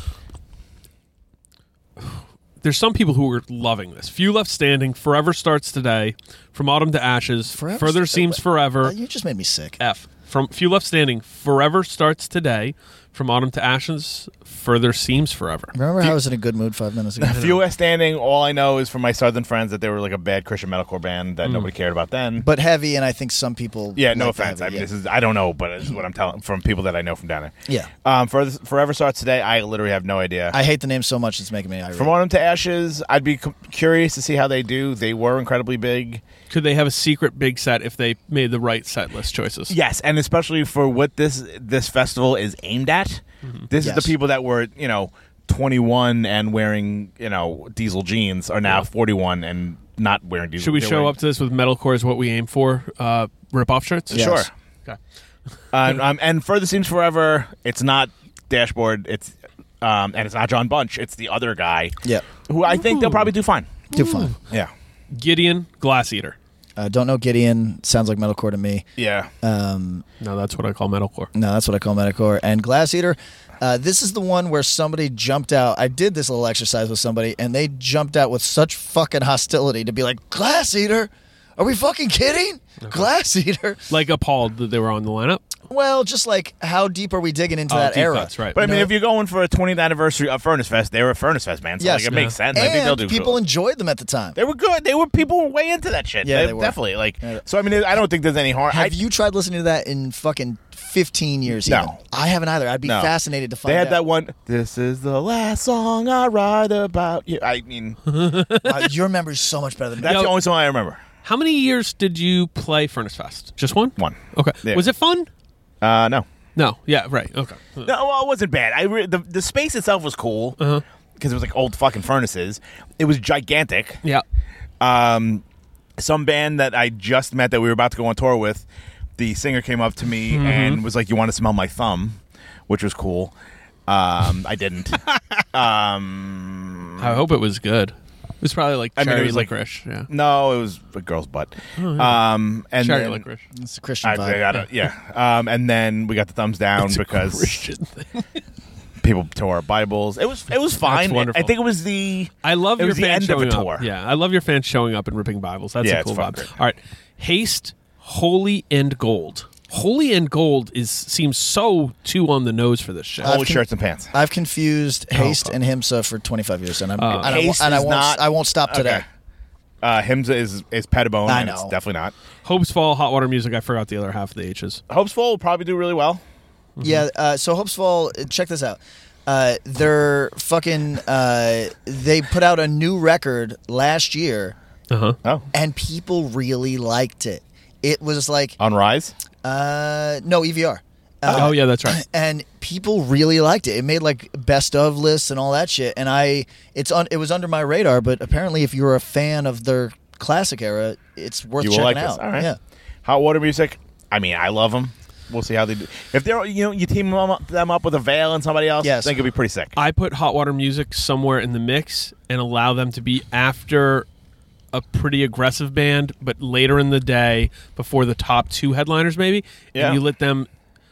There's some people who are loving this. Few Left Standing. Forever Starts Today. From Autumn to Ashes. Forever Further Sta- Seems Forever. Uh, you just made me sick. F. From Few Left Standing. Forever Starts Today. From Autumn to Ashes. Further Seems Forever. Remember how I was in a good mood five minutes ago? Few Left Standing. All I know is from my southern friends that they were like a bad Christian metalcore band that nobody cared about then. But heavy, and I think some people. Yeah, no like the offense. heavy, I mean, yeah. this is I don't know, but this is what I'm telling from people that I know from down there. Yeah. Um, for, Forever Starts Today. I literally have no idea. I hate the name so much; it's making me irate. From Autumn to Ashes, I'd be cu- curious to see how they do. They were incredibly big. Could they have a secret big set if they made the right set list choices? Yes, and especially for what this this festival is aimed at. This Yes. is the people that were, you know, twenty-one and wearing, you know, diesel jeans are now forty-one and not wearing diesel. Should we they're show wearing- up to this with metalcore is what we aim for? Uh, rip-off shirts? Yes. Sure. Okay. Um, um, and Further Seems Forever, it's not Dashboard, it's um, and it's not John Bunch, it's the other guy. Yeah. Who I think they'll probably do fine. Do fine. Yeah. Gideon, Glass Eater. Uh, don't know Gideon. Sounds like metalcore to me. Yeah. Um, No, that's what I call metalcore. no, that's what I call metalcore. And Glass Eater. Uh, this is the one where somebody jumped out. I did this little exercise with somebody, and they jumped out with such fucking hostility to be like, Glass Eater? Are we fucking kidding? Glass Eater? Like appalled that they were on the lineup. Well, just like, how deep are we digging into Oh, that deep era? cuts, right. But I mean, No. if you're going for a twentieth anniversary of Furnace Fest, they were a Furnace Fest band, so Yes. like, it Yeah. makes sense. I And think they'll do people cool. enjoyed them at the time. They were good. They were people were way into that shit. Yeah, they, they were. definitely. Like, Yeah. so I mean, I don't think there's any harm. Have I, you tried listening to that in fucking fifteen years? No. even? I haven't either. I'd be No. fascinated to find They had out. that one. This is the last song I write about you. I mean, Wow, your memory's so much better than that's Yo- the only song I remember. How many years did you play Furnace Fest? Just one? One. Okay. Yeah. Was it fun? Uh, no. No. Yeah, right. Okay. No, well, it wasn't bad. I re- the the space itself was cool because Uh-huh. it was like old fucking furnaces. It was gigantic. Yeah. Um, some band that I just met that we were about to go on tour with, the singer came up to me Mm-hmm. and was like, "You want to smell my thumb?" Which was cool. Um, I didn't. um, I hope it was good. It was probably like I cherry mean, it was like- licorice. yeah. no, it was a girl's butt. Oh, yeah. Um, and cherry then, licorice. It's a Christian I, vibe. I, I don't- yeah. Um, and then we got the thumbs down It's a because Christian thing. people tore our Bibles. It was it was fine. wonderful. I think it was the I love It your was the fans end of a showing tour. up. Yeah, I love your fans showing up and ripping Bibles. That's Yeah, a cool it's fun. vibe. All right, Haste, Holy and Gold. Holy and Gold is seems so too on the nose for this shit. Holy I've con- shirts and pants. I've confused Oh, Haste oh. and Himsa for twenty-five years, and I'm Uh, and, I, Haste won't- and I is won't not- I won't stop today. Okay. Uh, Himsa is is Pettibone. I and It's know. definitely not. Hopes Fall, Hot Water Music. I forgot the other half of the H's. Hopesful will probably do really well. Yeah. Uh, so Hopes Fall. Check this out. Uh, they're fucking. Uh, they put out a new record last year, Uh huh. Oh, and people really liked it. It was like on Rise. uh, no E V R. Uh, oh yeah, that's right. And people really liked it. It made like best of lists and all that shit. And I, it's on. It was under my radar, but apparently, if you're a fan of their classic era, it's worth You will checking like this. out. All right. Yeah. Hot Water Music. I mean, I love them. We'll see how they do. If they're, you know, you team them up, them up with a Veil and somebody else, Yes. I think it'd be pretty sick. I put Hot Water Music somewhere in the mix and allow them to be after a pretty aggressive band, but later in the day before the top two headliners, maybe. Yeah. And you let them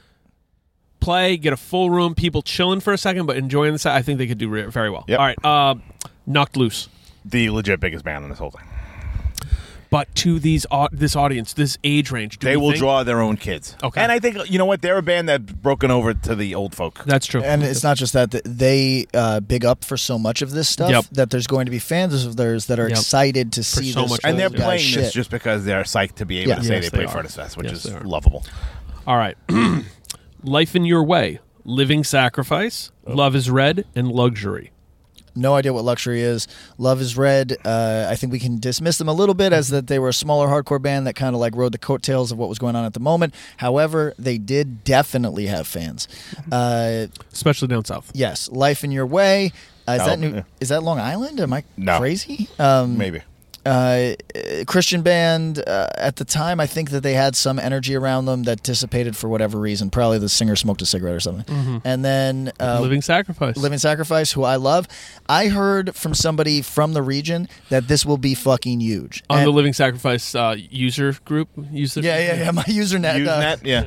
play, get a full room, people chilling for a second, but enjoying the set. I think they could do re- very well. Yep. All right, uh, Knocked Loose. The legit biggest band on this whole thing. But to these au- this audience, this age range, do They we will think- draw their own kids. Okay. And I think, you know what? They're a band that's broken over to the old folk. That's true. And it's not just that th- they uh, big up for so much of this stuff Yep. that there's going to be fans of theirs that are Yep. excited to see so this. much of And they're Yeah. playing shit. this just because they're psyched to be able Yeah. to say Yes, they they play are. Furnace Fest, which Yes, is they are. lovable. All right. Life in Your Way, Living Sacrifice, Love is Red, and Luxury. No idea what Luxury is. Love is Red. Uh, I think we can dismiss them a little bit as that they were a smaller hardcore band that kind of like rode the coattails of what was going on at the moment. However, they did definitely have fans. Uh, Especially down south. yes, Life in Your Way. Uh, is Oh, that new? yeah. Is that Long Island? Am I No. crazy? Um, Maybe. uh, Christian band. Uh, at the time, I think that they had some energy around them that dissipated for whatever reason. Probably the singer smoked a cigarette or something. And then uh, Living Sacrifice. Living Sacrifice, who I love. I heard from somebody from the region that this will be fucking huge. On And- the Living Sacrifice uh, user group. User yeah, yeah, yeah. My usernet, uh, Usenet, yeah.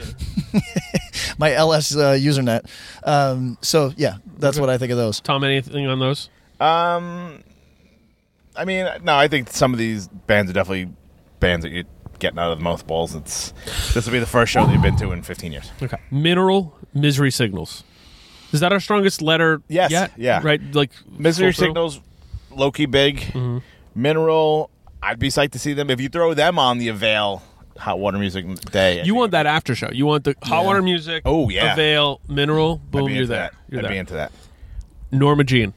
my L S uh, usernet. Um, so yeah, that's what I think of those. Tom, anything on those? Um, I mean, no, I think some of these bands are definitely bands that you're getting out of the mothballs. It's this will be the first show they've been to in fifteen years. Okay. Mineral, Misery Signals. Is that our strongest letter Yes, yet? yeah. Right? Like Misery full through? Signals, low-key big. Mineral, I'd be psyched to see them. If you throw them on the Avail Hot Water Music Day. I You think want that after show. You want the Hot Yeah. Water Music, Oh, yeah. Avail, Mineral, I'd boom, be you're into there. that. You're I'd there. be into that. Norma Jean.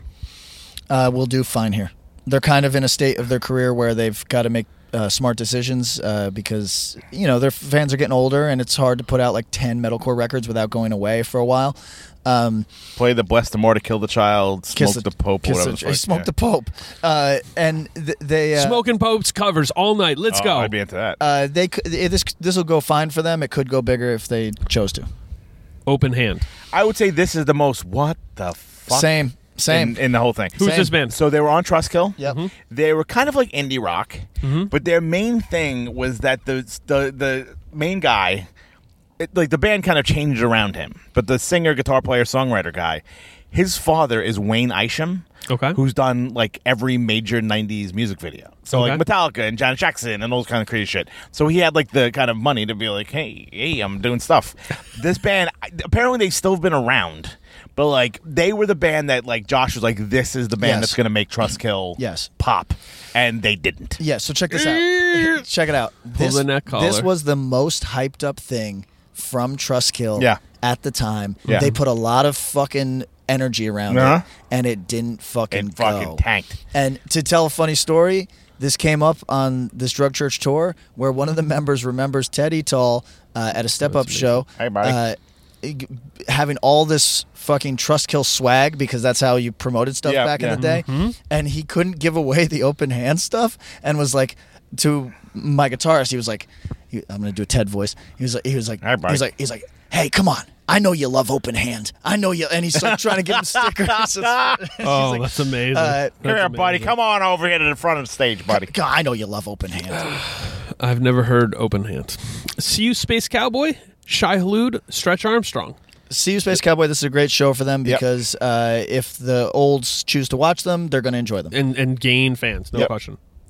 Uh, we'll do fine here. They're kind of in a state of their career where they've got to make uh, smart decisions uh, because you know their fans are getting older and it's hard to put out like ten metalcore records without going away for a while. Um, Play the Bless the More to Kill the Child, Smoke Kiss the, Pope, kiss whatever. the- the fuck, Smoke yeah. the Pope, uh, and th- they uh, Smoking Popes covers all night. Let's Oh, go. I'd be into that. Uh, they could, this this will go fine for them. It could go bigger if they chose to. Open Hand. I would say this is the most what the fuck Same, same. in, in the whole thing. Who's Same. this band? So they were on Trustkill. Yep. Mhm. They were kind of like indie rock, but their main thing was that the the the main guy, it, like the band kind of changed around him. But the singer, guitar player, songwriter guy, his father is Wayne Isham. Okay. Who's done like every major nineties music video. So like Okay. Metallica and Janet Jackson and all those kind of crazy shit. So he had like the kind of money to be like, hey, hey, I'm doing stuff. This band, apparently they still have been around, but like they were the band that like Josh was like, this is the band Yes. that's going to make Trustkill Yes. pop. And they didn't. Yeah, so check this out. Check it out. This, the neck collar. this was the most hyped up thing from Trustkill Yeah. at the time. Yeah. They put a lot of fucking energy around Uh-huh. it, and it didn't fucking It fucking go. tanked. And to tell a funny story, this came up on this Drug Church tour where one of the members remembers Teddy Tall uh, at a Step Up show. Hey, buddy. Uh, g- having all this fucking Trustkill swag because that's how you promoted stuff Yeah, back yeah. in the day. And he couldn't give away the open hand stuff and was like, to my guitarist, he was like, he, I'm going to do a Ted voice. He was like, he was like, Hey, he buddy. was like, he's like, hey, come on. I know you love open hand. I know you. And he's like trying to give him stickers. It's- Oh, like, that's amazing. uh, Come here, That's buddy. amazing. Come on over here to the front of the stage, buddy. God, I know you love open hand. I've never heard Open Hand. See You, Space Cowboy, Shai Hulud, Stretch Armstrong. See You, Space Cowboy. This is a great show for them Yep. because uh, if the olds choose to watch them, they're going to enjoy them. And and gain fans, no Yep. question.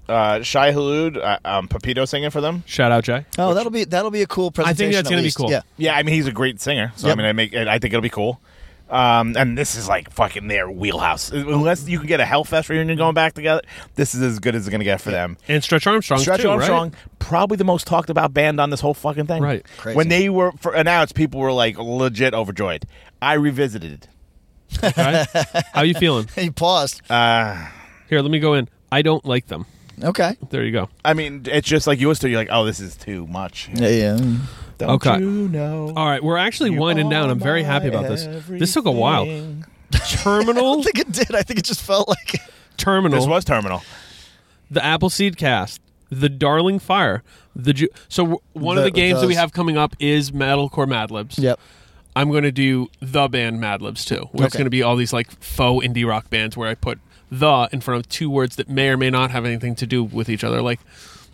Uh, Shai Hulud, uh, um, Pepito singing for them. Shout out, Jay. Oh, that'll be that'll be a cool I presentation. think that's at going to be least. cool. Yeah. Yeah, I mean he's a great singer, so Yep. I mean I make I think it'll be cool. Um, and this is like fucking their wheelhouse. Unless you can get a Hellfest reunion going back together, this is as good as it's gonna get for them. And Stretch Armstrong, Stretch too, Armstrong, right? probably the most talked about band on this whole fucking thing. Right. Crazy. When they were for announced, people were like legit overjoyed. I revisited. Okay. How you feeling? He paused. Uh, Here, let me go in. I don't like them. Okay. There you go. I mean, it's just like you used to. You're like, oh, this is too much. Yeah. yeah. Don't Okay. you know? All right, we're actually you winding down. are I'm very happy my about this. This took a while. everything. I Terminal, don't think it did. I think it just felt like. Terminal, This was Terminal. the Appleseed Cast, the Darling Fire, the Ju- so w- one of The- the games that we those- have coming up is Metalcore Mad Libs. Yep. I'm going to do the band Mad Libs too, where it's Okay. going to be all these like faux indie rock bands where I put the in front of two words that may or may not have anything to do with each other, like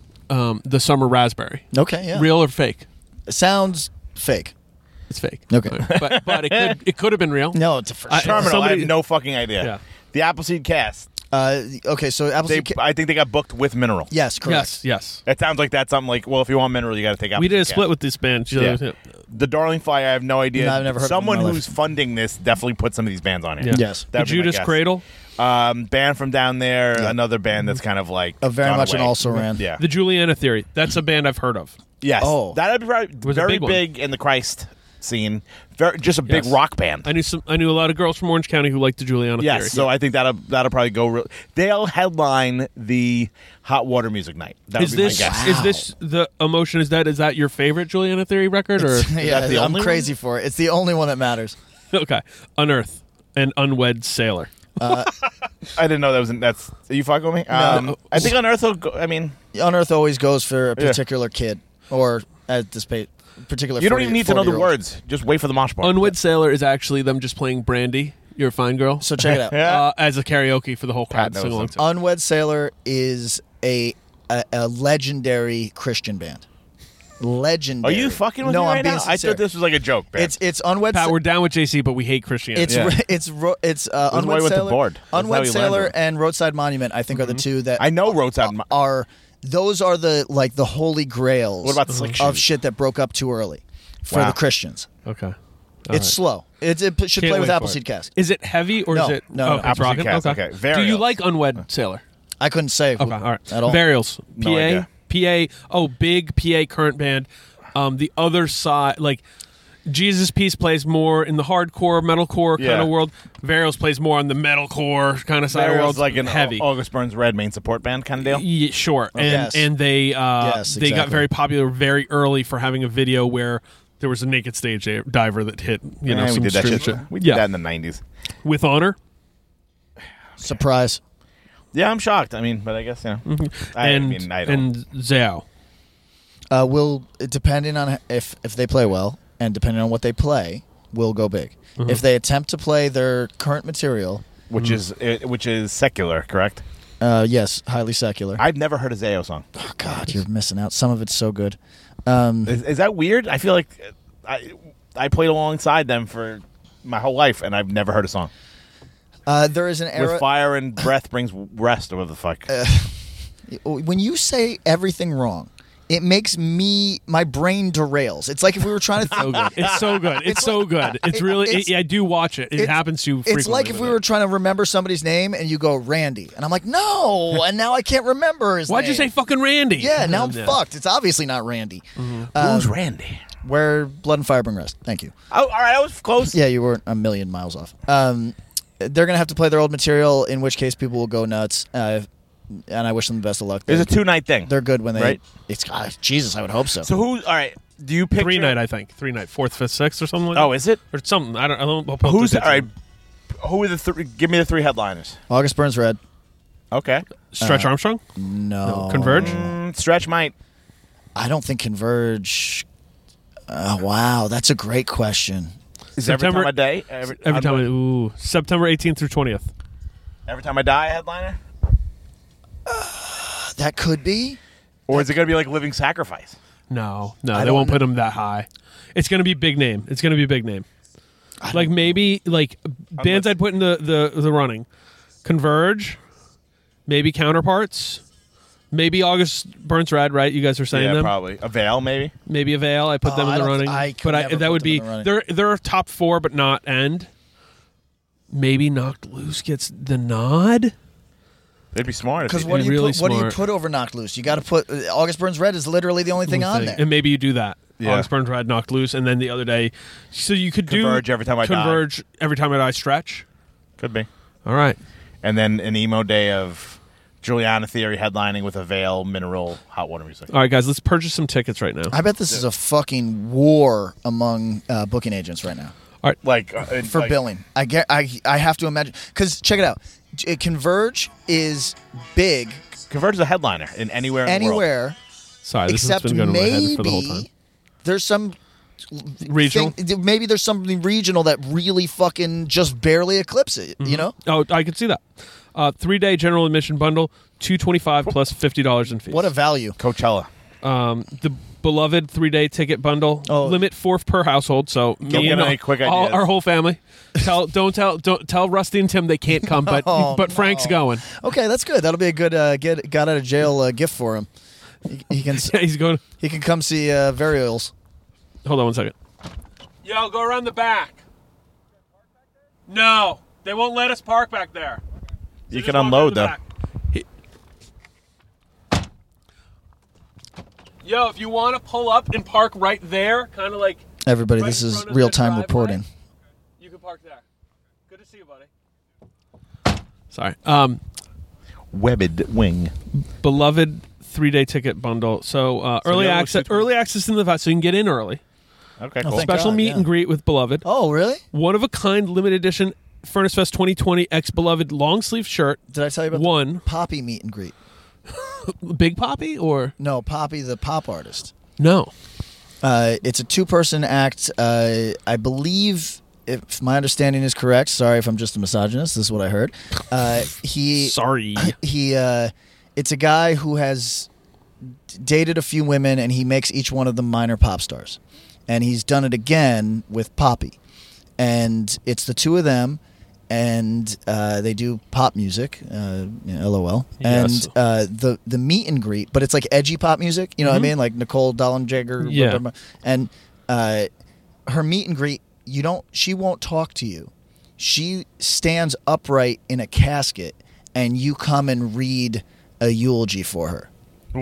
um, the Summer Raspberry. Okay. Yeah. Real or fake? It sounds fake. It's fake. Okay. but but it could it could have been real. No, it's a for I- sure. Terminal. somebody- I have no fucking idea. Yeah. The Appleseed Cast. Uh, okay, so They, Appleseed. Ca- I think they got booked with Mineral. yes, correct. Yes, yes. It sounds like that's something like, well, if you want Mineral, you got to take Appleseed We did a Cast. split with this band. Yeah. The Darling Fire, I have no idea. No, I've never heard of them in Someone my life. who's funding this definitely put some of these bands on here. Yeah. Yes. That The would be my Judas guess. Cradle, Um, band from down there, Yeah. another band that's kind of like Uh, very gone much away. an also ran. Yeah. the Juliana Theory. That's a band I've heard of. Yes. Oh. That'd be probably Was a very big one. big in the Christ scene. Very, just a big Yes. rock band. I knew some. I knew a lot of girls from Orange County who liked the Juliana Yes, Theory. so I think that'll that'll probably go. Real, they'll headline the Hot Water Music Night. That Is would be this my guess. is this the Emotion is Dead? Is that your favorite Juliana Theory record? Or yeah, that the I'm only crazy for it. It's the only one that matters. okay, Unearth and Unwed Sailor. I didn't know that was. In, that's are you fucking with me? Um, No. I think Unearth will. Go, I mean, Unearth always goes for a Yeah. particular kid or at this pa- particular. you don't forty even need to know the forty-year-old. words. Just wait for the mosh bar. Unwed Sailor is actually them just playing Brandy. You're a fine girl. So check it out. Yeah. uh, as a karaoke for the whole crowd. Pat knows Sing along them. to. Unwed Sailor is a, a a legendary Christian band. Are Legendary. you fucking with no, me I'm right being now? I sincere. thought this was like a joke. Man. It's it's Unwed. Pat, Sa- we're down with J C, but we hate Christianity. It's Yeah. it's ro- it's uh, That's why Unwed I went to Sailor, board. That's how Unwed you Sailor, landed. and Roadside Monument. I think are the two that I know Roadside. Mo- are those are the like the holy grails. What about Slick of Shoes? shit that broke up too early for Wow. the Christians? Okay. All it's right. slow. It, it should Can't play with wait for Appleseed it. Cast. Is it heavy or No, is it? no, oh, no. it's Appleseed rocking? Cast, Okay. okay. Do Varials. you like Unwed Sailor? I couldn't say Okay, all right. at all. Varials, No P A, idea. P A. Oh, big P A current band. Um, the other side, like Jesus Piece, plays more in the hardcore metalcore kind Yeah. of world. Varials plays more on the metalcore kind of side of the world. Varials like an heavy. August Burns Red main support band kind of deal. Yeah, sure, and Yes. and they uh, Yes, they got exactly. very popular very early for having a video where there was a naked stage diver that hit you know Yeah, we some did that stream shit. shit. We did yeah, that in the nineties. with honor. Surprise. Yeah, I'm shocked. I mean, but I guess you know. I and mean, I don't. and Zhao. Uh, will depending on if if they play well and depending on what they play, will go big. Mm-hmm. If they attempt to play their current material, which is uh, which is secular, correct? uh, yes, highly secular. I've never heard a Zayo song. oh God, you're missing out. Some of it's so good. Um, Is, is that weird? I feel like I I played alongside them for my whole life, and I've never heard a song. uh, there is an era With fire and breath brings rest, or what the fuck? when you say everything wrong. It makes me my brain derails. It's like if we were trying to. So good. It's so good. It's, so good. It's it- really. it's- it, I do watch it. It it's- happens to. Frequently It's like if with we it. were trying to remember somebody's name and you go Randy, and I'm like, no, and now I can't remember his Why'd name. you say fucking Randy? Yeah, now I'm Yeah. fucked. It's obviously not Randy. Mm-hmm. Um, Who's Randy? Where Blood and Fire bring rest. Thank you. Oh, all right, I was close. Yeah, you weren't a million miles off. Um, they're gonna have to play their old material, in which case people will go nuts. Uh, and I wish them the best of luck. It's They're, a two night thing. they're good when they. Right. It's God, Jesus, I would hope so. So who? All right. Do you pick Three night, I think. Three night, fourth, fifth, sixth, or something like that. Oh, is it? Or something. I don't. I don't. I'll pull up Who's the all right? dates. Who are the three? Give me the three headliners. August Burns Red. Okay. Stretch Uh, Armstrong. No. Converge. Mm, Stretch might. I don't think Converge. Uh, wow, that's a great question. Is every September- time I die? Every, Every I'm time. I, the- ooh, September eighteenth through twentieth. every time I die, a headliner. That could be. Or is it going to be like Living Sacrifice? No, no, I they don't won't know. put him that high. It's going to be big name. It's going to be big name. Like maybe like bands I'd put in the, the the running, Converge, maybe Counterparts, Maybe August Burns Red, right? You guys are saying yeah, them? probably. A Veil, maybe? Maybe a Veil. I put Oh, them in I the don't- running. I could but I, never that put would them be in the running. they're they're top four, but not end. Maybe Knocked Loose gets the nod. They'd be smart. if Because they what did. do you really put, what do you smart. put over Knocked Loose? You got to put uh, August Burns Red is literally the only thing on there. And maybe you do that. Yeah. August Burns Red, Knocked Loose, and then the other day. So you could Converge do Every Time I Die. Converge Every Time I Die stretch. Could be. All right. And then an emo day of Juliana Theory headlining with a Veil Mineral Hot Water Music. All right, guys, let's purchase some tickets right now. I bet this is a fucking war among uh, booking agents right now. All right. Like uh, For like, billing. I get. I I have to imagine. Because check it out. J- Converge is big Converge is a headliner in anywhere in the world. anywhere Sorry, this except has been going in my maybe head for the whole time. there's some Regional? thing- maybe there's something regional that really fucking just barely eclipse it. You know. Oh, I could see that. Uh, three-day general admission bundle, two twenty-five plus fifty dollars in fees. What a value. Coachella. Um, the beloved three-day ticket bundle, Oh. limit four per household. So Don't me give and any all- quick all- ideas. our whole family. Tell don't tell don't tell Rusty and Tim they can't come, but Oh, but Frank's no. going. Okay, that's good. That'll be a good uh, get got out of jail uh, gift for him. He, he can Yeah, he's going. he can come see uh, Varials. Hold on one second. Yo, go around the back. No, they won't let us park back there. So You just can walk unload, around the though. back. He- Yo, if you want to pull up and park right there, kind of like Everybody, Right this in is front of real the time driveway. reporting. you can park there. Good to see you, buddy. Sorry. Um, Webbed Wing. beloved three-day ticket bundle. So, uh, So early the other access, two twenty. early access in the fest, so you can get in early. Okay, Oh, cool. thank Special God, meet yeah. and greet with Beloved. Oh, really? One of a kind limited edition Furnace Fest twenty twenty X Beloved long sleeve shirt. Did I tell you about One. the Poppy meet and greet? Big Poppy or No, Poppy, the pop artist. no? Uh, it's a two-person act. Uh, I believe, if my understanding is correct. Sorry if I'm just a misogynist. This is what I heard. Uh, he Sorry. he. Uh, it's a guy who has d- dated a few women, and he makes each one of them minor pop stars. And he's done it again with Poppy, and it's the two of them, and uh, they do pop music. Uh, you know, LOL. Yes. And uh, the the meet and greet, but it's like edgy pop music. You know what I mean? Like Nicole Dollenjagger. Yeah. blah, blah, blah. And uh, her meet and greet, you don't. She won't talk to you. She stands upright in a casket, and you come and read a eulogy for her.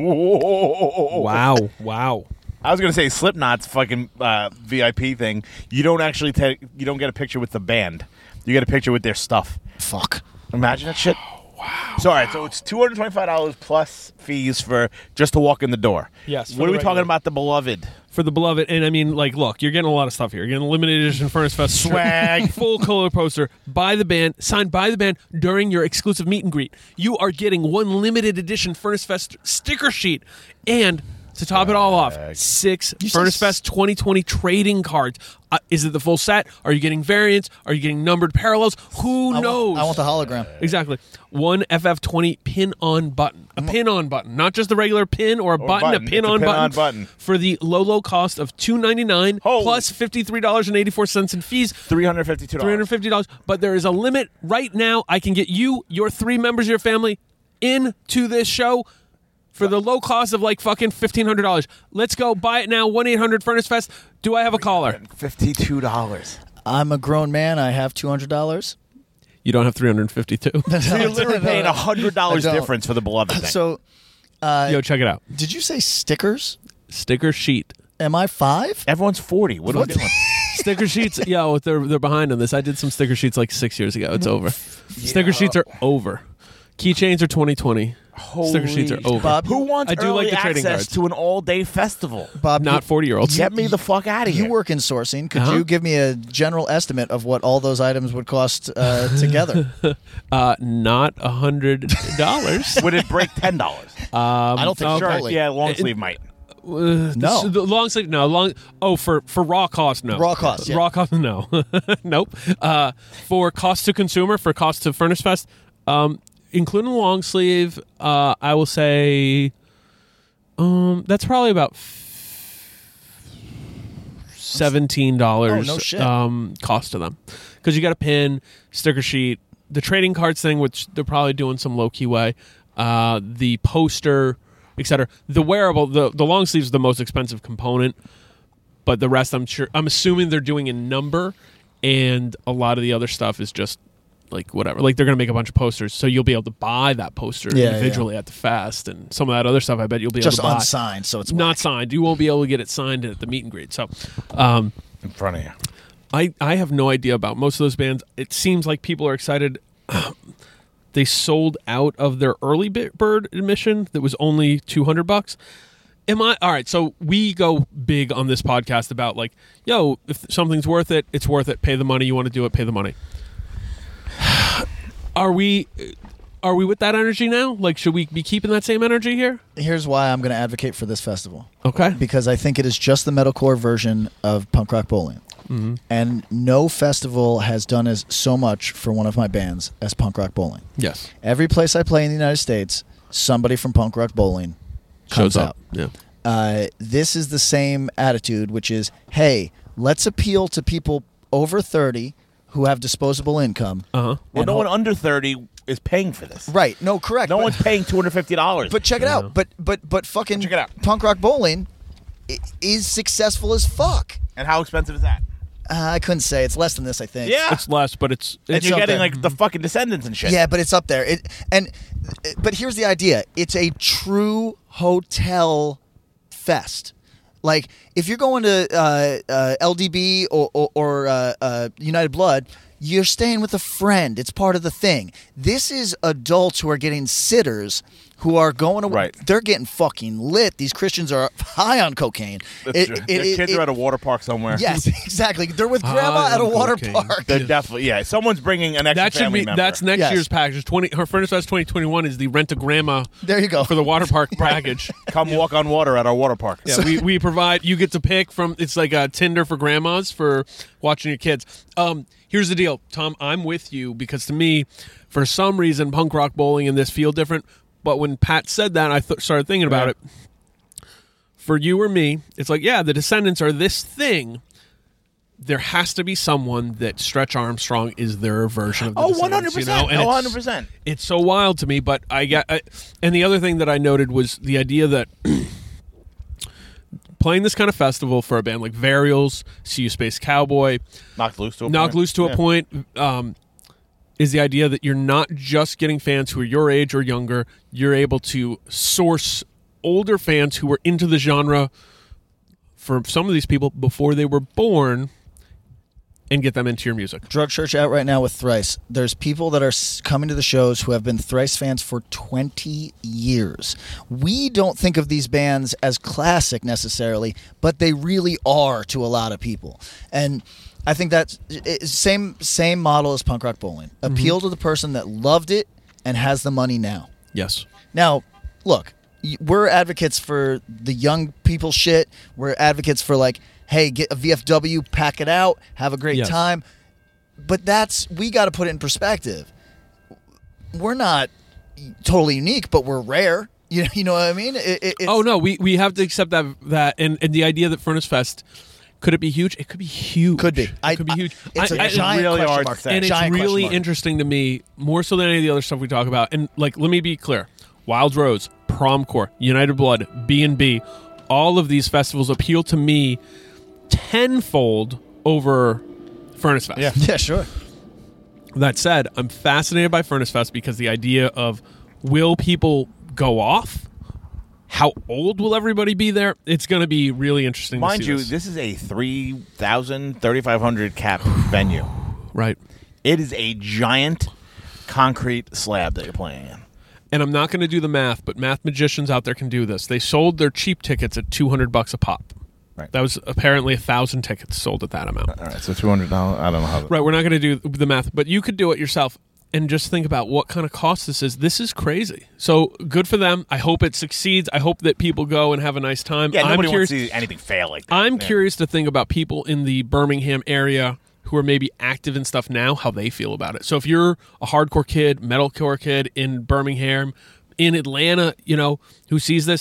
Wow. Wow. I was gonna say Slipknot's fucking uh, V I P thing. You don't actually take. You don't get a picture with the band. You get a picture with their stuff. Fuck. Imagine that shit. Wow. So all right, so it's two hundred twenty-five dollars plus fees for just to walk in the door. Yes, for What the are we talking regular. about? The Beloved. For the Beloved, and I mean, like, look, you're getting a lot of stuff here. You're getting a limited edition Furnace Fest Swag. full color poster by the band, signed by the band during your exclusive meet and greet. You are getting one limited edition Furnace Fest sticker sheet, and to top it all off, six You Furnace said s- Fest twenty twenty trading cards. Uh, is it the full set? Are you getting variants? Are you getting numbered parallels? Who I knows? Want, I want the hologram. Exactly. One F F twenty pin-on button. A pin-on button. Not just the regular pin or a button, button. a pin-on It's a button, pin-on button. for the low, low cost of two ninety-nine Holy- plus fifty-three dollars and eighty-four cents in fees. Three hundred fifty-two three dollars. hundred fifty dollars. But there is a limit right now. I can get you, your three members of your family, into this show for the low cost of like fucking fifteen hundred dollars. Let's go buy it now. one eight hundred Furnace Fest. Do I have a caller? Fifty-two dollars. I'm a grown man. I have two hundred dollars. You don't have three hundred fifty-two. So you're literally paying a hundred dollars I don't. difference for the Beloved thing. So, uh, Yo, check it out. did you say stickers? Sticker sheet. Am I five? Everyone's forty. What are we What? doing? Sticker sheets, yo, they're they're behind on this. I did some sticker sheets like six years ago. It's over. Sticker sheets are over. Keychains are twenty twenty. Sticker sheets are Holy- over. Bob, Who wants I do early like the trading access cards. to an all-day festival? Bob, Not you- forty-year-olds. Get me the fuck out of here. You work in sourcing. Could Uh-huh. you give me a general estimate of what all those items would cost uh, together? Uh, not a hundred dollars. Would it break ten dollars? I don't think Sure. totally. Yeah, long sleeve might. Uh, No. the, the long sleeve. No, long. Oh, for for raw cost, no. Raw cost, yeah. Raw cost, no. Nope. Uh, for cost to consumer, for cost to Furnace Fest, um, including long sleeve, uh, I will say, um, that's probably about seventeen dollars. Oh, no shit. Um, cost to them because you got a pin, sticker sheet, the trading cards thing, which they're probably doing some low key way. uh, the poster, et cetera. The wearable, the the long sleeve is the most expensive component, but the rest, I'm sure, I'm assuming they're doing in number, and a lot of the other stuff is just like whatever. Like they're gonna make a bunch of posters, so you'll be able to buy that poster Yeah, individually yeah. at the fest, and some of that other stuff. I bet you'll be Just able to buy unsigned, so it's not whack. signed. You won't be able to get it signed at the meet and greet. So, um, in front of you. I, I have no idea about most of those bands. It seems like people are excited. They sold out of their early bird admission that was only two hundred bucks. Am I all right? So we go big on this podcast about like, yo, if something's worth it, it's worth it. Pay the money. You want to do it, pay the money. Are we are we with that energy now? Like, should we be keeping that same energy here? Here's why I'm going to advocate for this festival. Okay. Because I think it is just the metalcore version of punk rock bowling. Mm-hmm. And no festival has done as so much for one of my bands as punk rock bowling. Yes. Every place I play in the United States, somebody from punk rock bowling comes Shows up. out. Yeah. Uh, this is the same attitude, which is, hey, let's appeal to people over thirty who have disposable income. Uh-huh. Well, no ho- one under thirty is paying for this. Right. No, correct. No but, one's paying two hundred fifty dollars. But check it out. But but but fucking Check it out. punk rock bowling i- is successful as fuck. And how expensive is that? Uh, I couldn't say. It's less than this, I think. Yeah. It's less, but it's, And It's you're up getting there. like the fucking Descendants and shit. Yeah, but it's up there. It and but here's the idea. It's a true hotel fest. Like if you're going to uh, uh, L D B or or, or uh, uh, United Blood, you're staying with a friend. It's part of the thing. This is adults who are getting sitters who are going to Right. They're getting fucking lit. These Christians are high on cocaine. That's It- true. it- Their it- kids it- are at a water park somewhere. Yes, exactly. They're with High grandma at a on water cocaine. park. They're definitely, yeah. Someone's bringing an extra That should family be member. that's next Yes. year's package. Twenty her Furnace Fest twenty twenty one is the rent a grandma There you go. for the water park package. Come walk on water at our water park. Yeah, we, we provide. You get to pick from. It's like a Tinder for grandmas for watching your kids. Um, here's the deal, Tom. I'm with you because to me, for some reason, punk rock bowling and this feel different. But when Pat said that, I th- started thinking about Right. it. For you or me, it's like, yeah, the Descendants are this thing. There has to be someone that Stretch Armstrong is their version of the Oh, Descendants, one hundred percent. you know? And Oh, it's- one hundred percent. It's so wild to me, but I got. I, and the other thing that I noted was the idea that playing this kind of festival for a band like Varials, See You Space Cowboy, Knocked loose to a Knocked point. Loose to Yeah. a point, um, is the idea that you're not just getting fans who are your age or younger. You're able to source older fans who were into the genre for some of these people before they were born and get them into your music. Drug Church out right now with Thrice. There's people that are s- coming to the shows who have been Thrice fans for twenty years. We don't think of these bands as classic necessarily, but they really are to a lot of people. And I think that's it, same same model as punk rock bowling. Appeal to the person that loved it and has the money now. Yes. Now, look, y- we're advocates for the young people shit. We're advocates for like, hey, get a V F W, pack it out, have a great Yes. time. But that's, we got to put it in perspective. We're not totally unique, but we're rare. You know, you know what I mean? It, it, it's, Oh no, we we have to accept that that and, and the idea that Furnace Fest could it be huge? It could be huge. Could be. It I- could be I- huge. it's a I- I- giant really question hard mark. to say. and it's Giant question really mark. interesting to me more so than any of the other stuff we talk about. And like, let me be clear: Wild Rose, Promcore, United Blood, B and B, all of these festivals appeal to me tenfold over Furnace Fest. Yeah. Yeah, sure. That said, I'm fascinated by Furnace Fest because the idea of will people go off? How old will everybody be there? It's going to be really interesting Mind to see you, this. this is a three thousand, thirty-five hundred cap venue. Right. It is a giant concrete slab that you're playing in. And I'm not going to do the math, but math magicians out there can do this. They sold their cheap tickets at two hundred bucks a pop. Right. That was apparently a thousand tickets sold at that amount. All right, so two hundred dollars. I don't know how. Right, we're not going to do the math, but you could do it yourself and just think about what kind of cost this is. This is crazy. So good for them. I hope it succeeds. I hope that people go and have a nice time. Yeah, I'm nobody curious, wants to see anything fail like that. I'm Yeah. curious to think about people in the Birmingham area who are maybe active in stuff now, how they feel about it. So if you're a hardcore kid, metalcore kid in Birmingham, in Atlanta, you know, who sees this,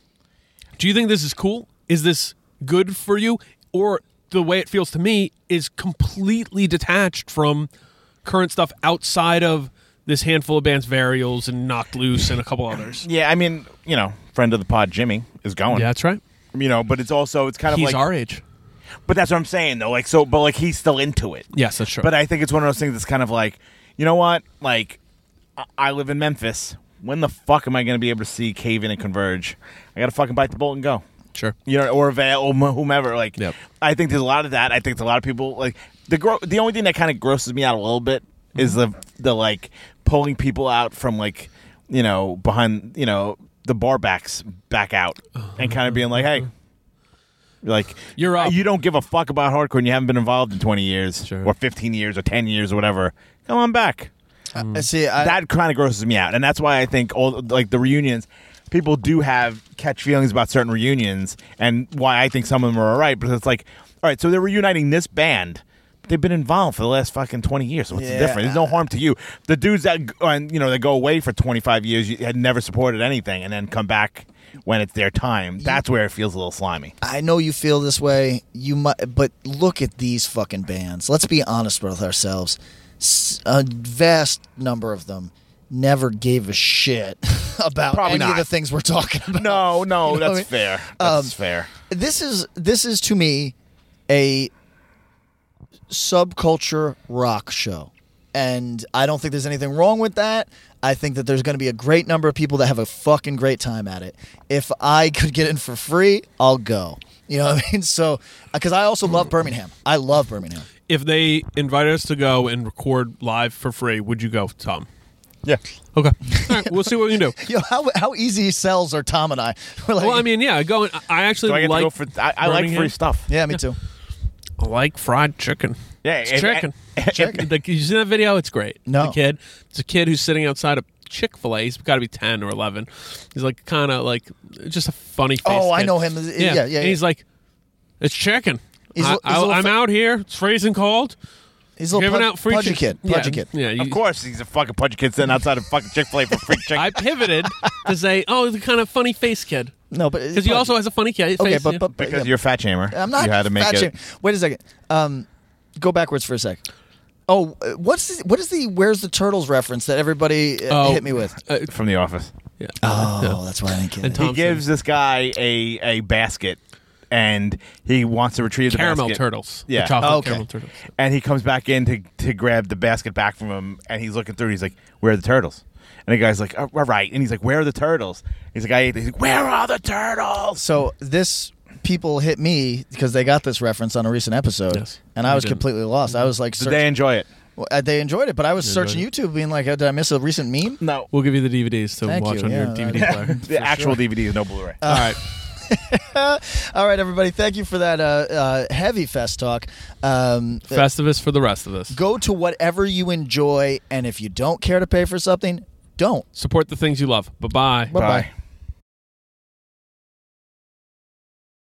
do you think this is cool? Is this good for you? Or the way it feels to me is completely detached from current stuff outside of this handful of bands, Varials and Knocked Loose and a couple others. Yeah, I mean, you know, friend of the pod, Jimmy, is going. Yeah, that's right. You know, but it's also, it's kind of He's like... our age. But that's what I'm saying, though. Like, so, but like, he's still into it. Yes, that's true. But I think it's one of those things that's kind of like, you know what? Like, I, I live in Memphis. When the fuck am I going to be able to see Cave In and Converge? I got to fucking bite the bullet and go. Sure. You know, or Avail, or whomever. Like, Yep. I think there's a lot of that. I think there's a lot of people, like, the gro- the only thing that kind of grosses me out a little bit is the, the, like, pulling people out from, like, you know, behind, you know, the bar backs back out and kind of being like, hey, like, you're up. You don't give a fuck about hardcore and you haven't been involved in twenty years Sure. or fifteen years or ten years or whatever. Come on back. I see. I, That kind of grosses me out. And that's why I think all like the reunions, people do have catch feelings about certain reunions and why I think some of them are all right. But it's like, all right, so they're reuniting this band. They've been involved for the last fucking twenty years. So what's Yeah. the difference? There's no harm to you. The dudes that, g- uh, you know, that go away for twenty-five years you had never supported anything and then come back when it's their time. That's where it feels a little slimy. I know you feel this way. You might, but look at these fucking bands. Let's be honest with ourselves. S- A vast number of them never gave a shit about Probably any of not. the things we're talking about. No, no, You know that's what I mean? fair. That's Um, fair. This is this is to me a subculture rock show. And I don't think there's anything wrong with that. I think that there's going to be a great number of people that have a fucking great time at it. If I could get in for free, I'll go. You know what I mean? So, because I also love Birmingham. I love Birmingham. If they invited us to go and record live for free, would you go, Tom? Yeah. Okay. All right, we'll see what we can do. Yo, how how easy sells are Tom and I? We're like, Well, I mean, yeah, go. And, I actually Do I get like. to go for? I, I like Birmingham. free stuff. yeah, me too. I like fried chicken. Yeah, It's if- chicken. if- chicken. The, you see that video? It's great. No. The kid. It's a kid who's sitting outside a Chick-fil-A. He's got to be ten or eleven. He's like kind of like just a funny face. Oh, I kid. know him. Yeah, yeah, yeah. And he's like, it's chicken. He's a- I, he's a little am fa- out here. It's freezing cold. He's a little Giving pud- out free pudgy chicken. kid. Pudgy yeah. kid. Yeah. You, Of course, he's a fucking pudgy kid sitting outside of fucking Chick-fil-A for free chicken. I pivoted to say, oh, the kind of funny face kid. No, but Because he also has a funny kid. okay, face, but, yeah. but, but because yeah. you're a fat shamer. I'm not You had to make fat it. shaming. Wait a second. Um, go backwards for a sec. Oh, uh, what's the, what is the Where's the Turtles reference that everybody uh, Oh, hit me with? uh, From The Office. yeah. Oh, Yeah. that's why I didn't get And it. Tom- He gives this guy a, a basket, and he wants to retrieve the Caramel basket. turtles. Yeah. The chocolate Oh, okay. caramel turtles. And he comes back in to, to grab the basket back from him, and he's looking through. He's like, "Where are the turtles?" And the guy's like, "Oh, all right." And he's like, "Where are the turtles?" He's like, "I ate." He's like, "Where are the turtles?" So this people hit me because they got this reference on a recent episode, Yes. and I We was did. completely lost. I was like, Did search- they enjoy it? Well, uh, they enjoyed it, but I was They searching enjoyed YouTube, being like, "Did I miss a recent meme?" No. We'll give you the D V Ds to Thank watch you, on your yeah, D V D that- player. The actual D V D is no Blu-ray. All right. All right, everybody. Thank you for that uh, uh, heavy fest talk. Um, Festivus for the rest of us. go to whatever you enjoy, and if you don't care to pay for something, don't. Support the things you love. Bye-bye. Bye bye. Bye.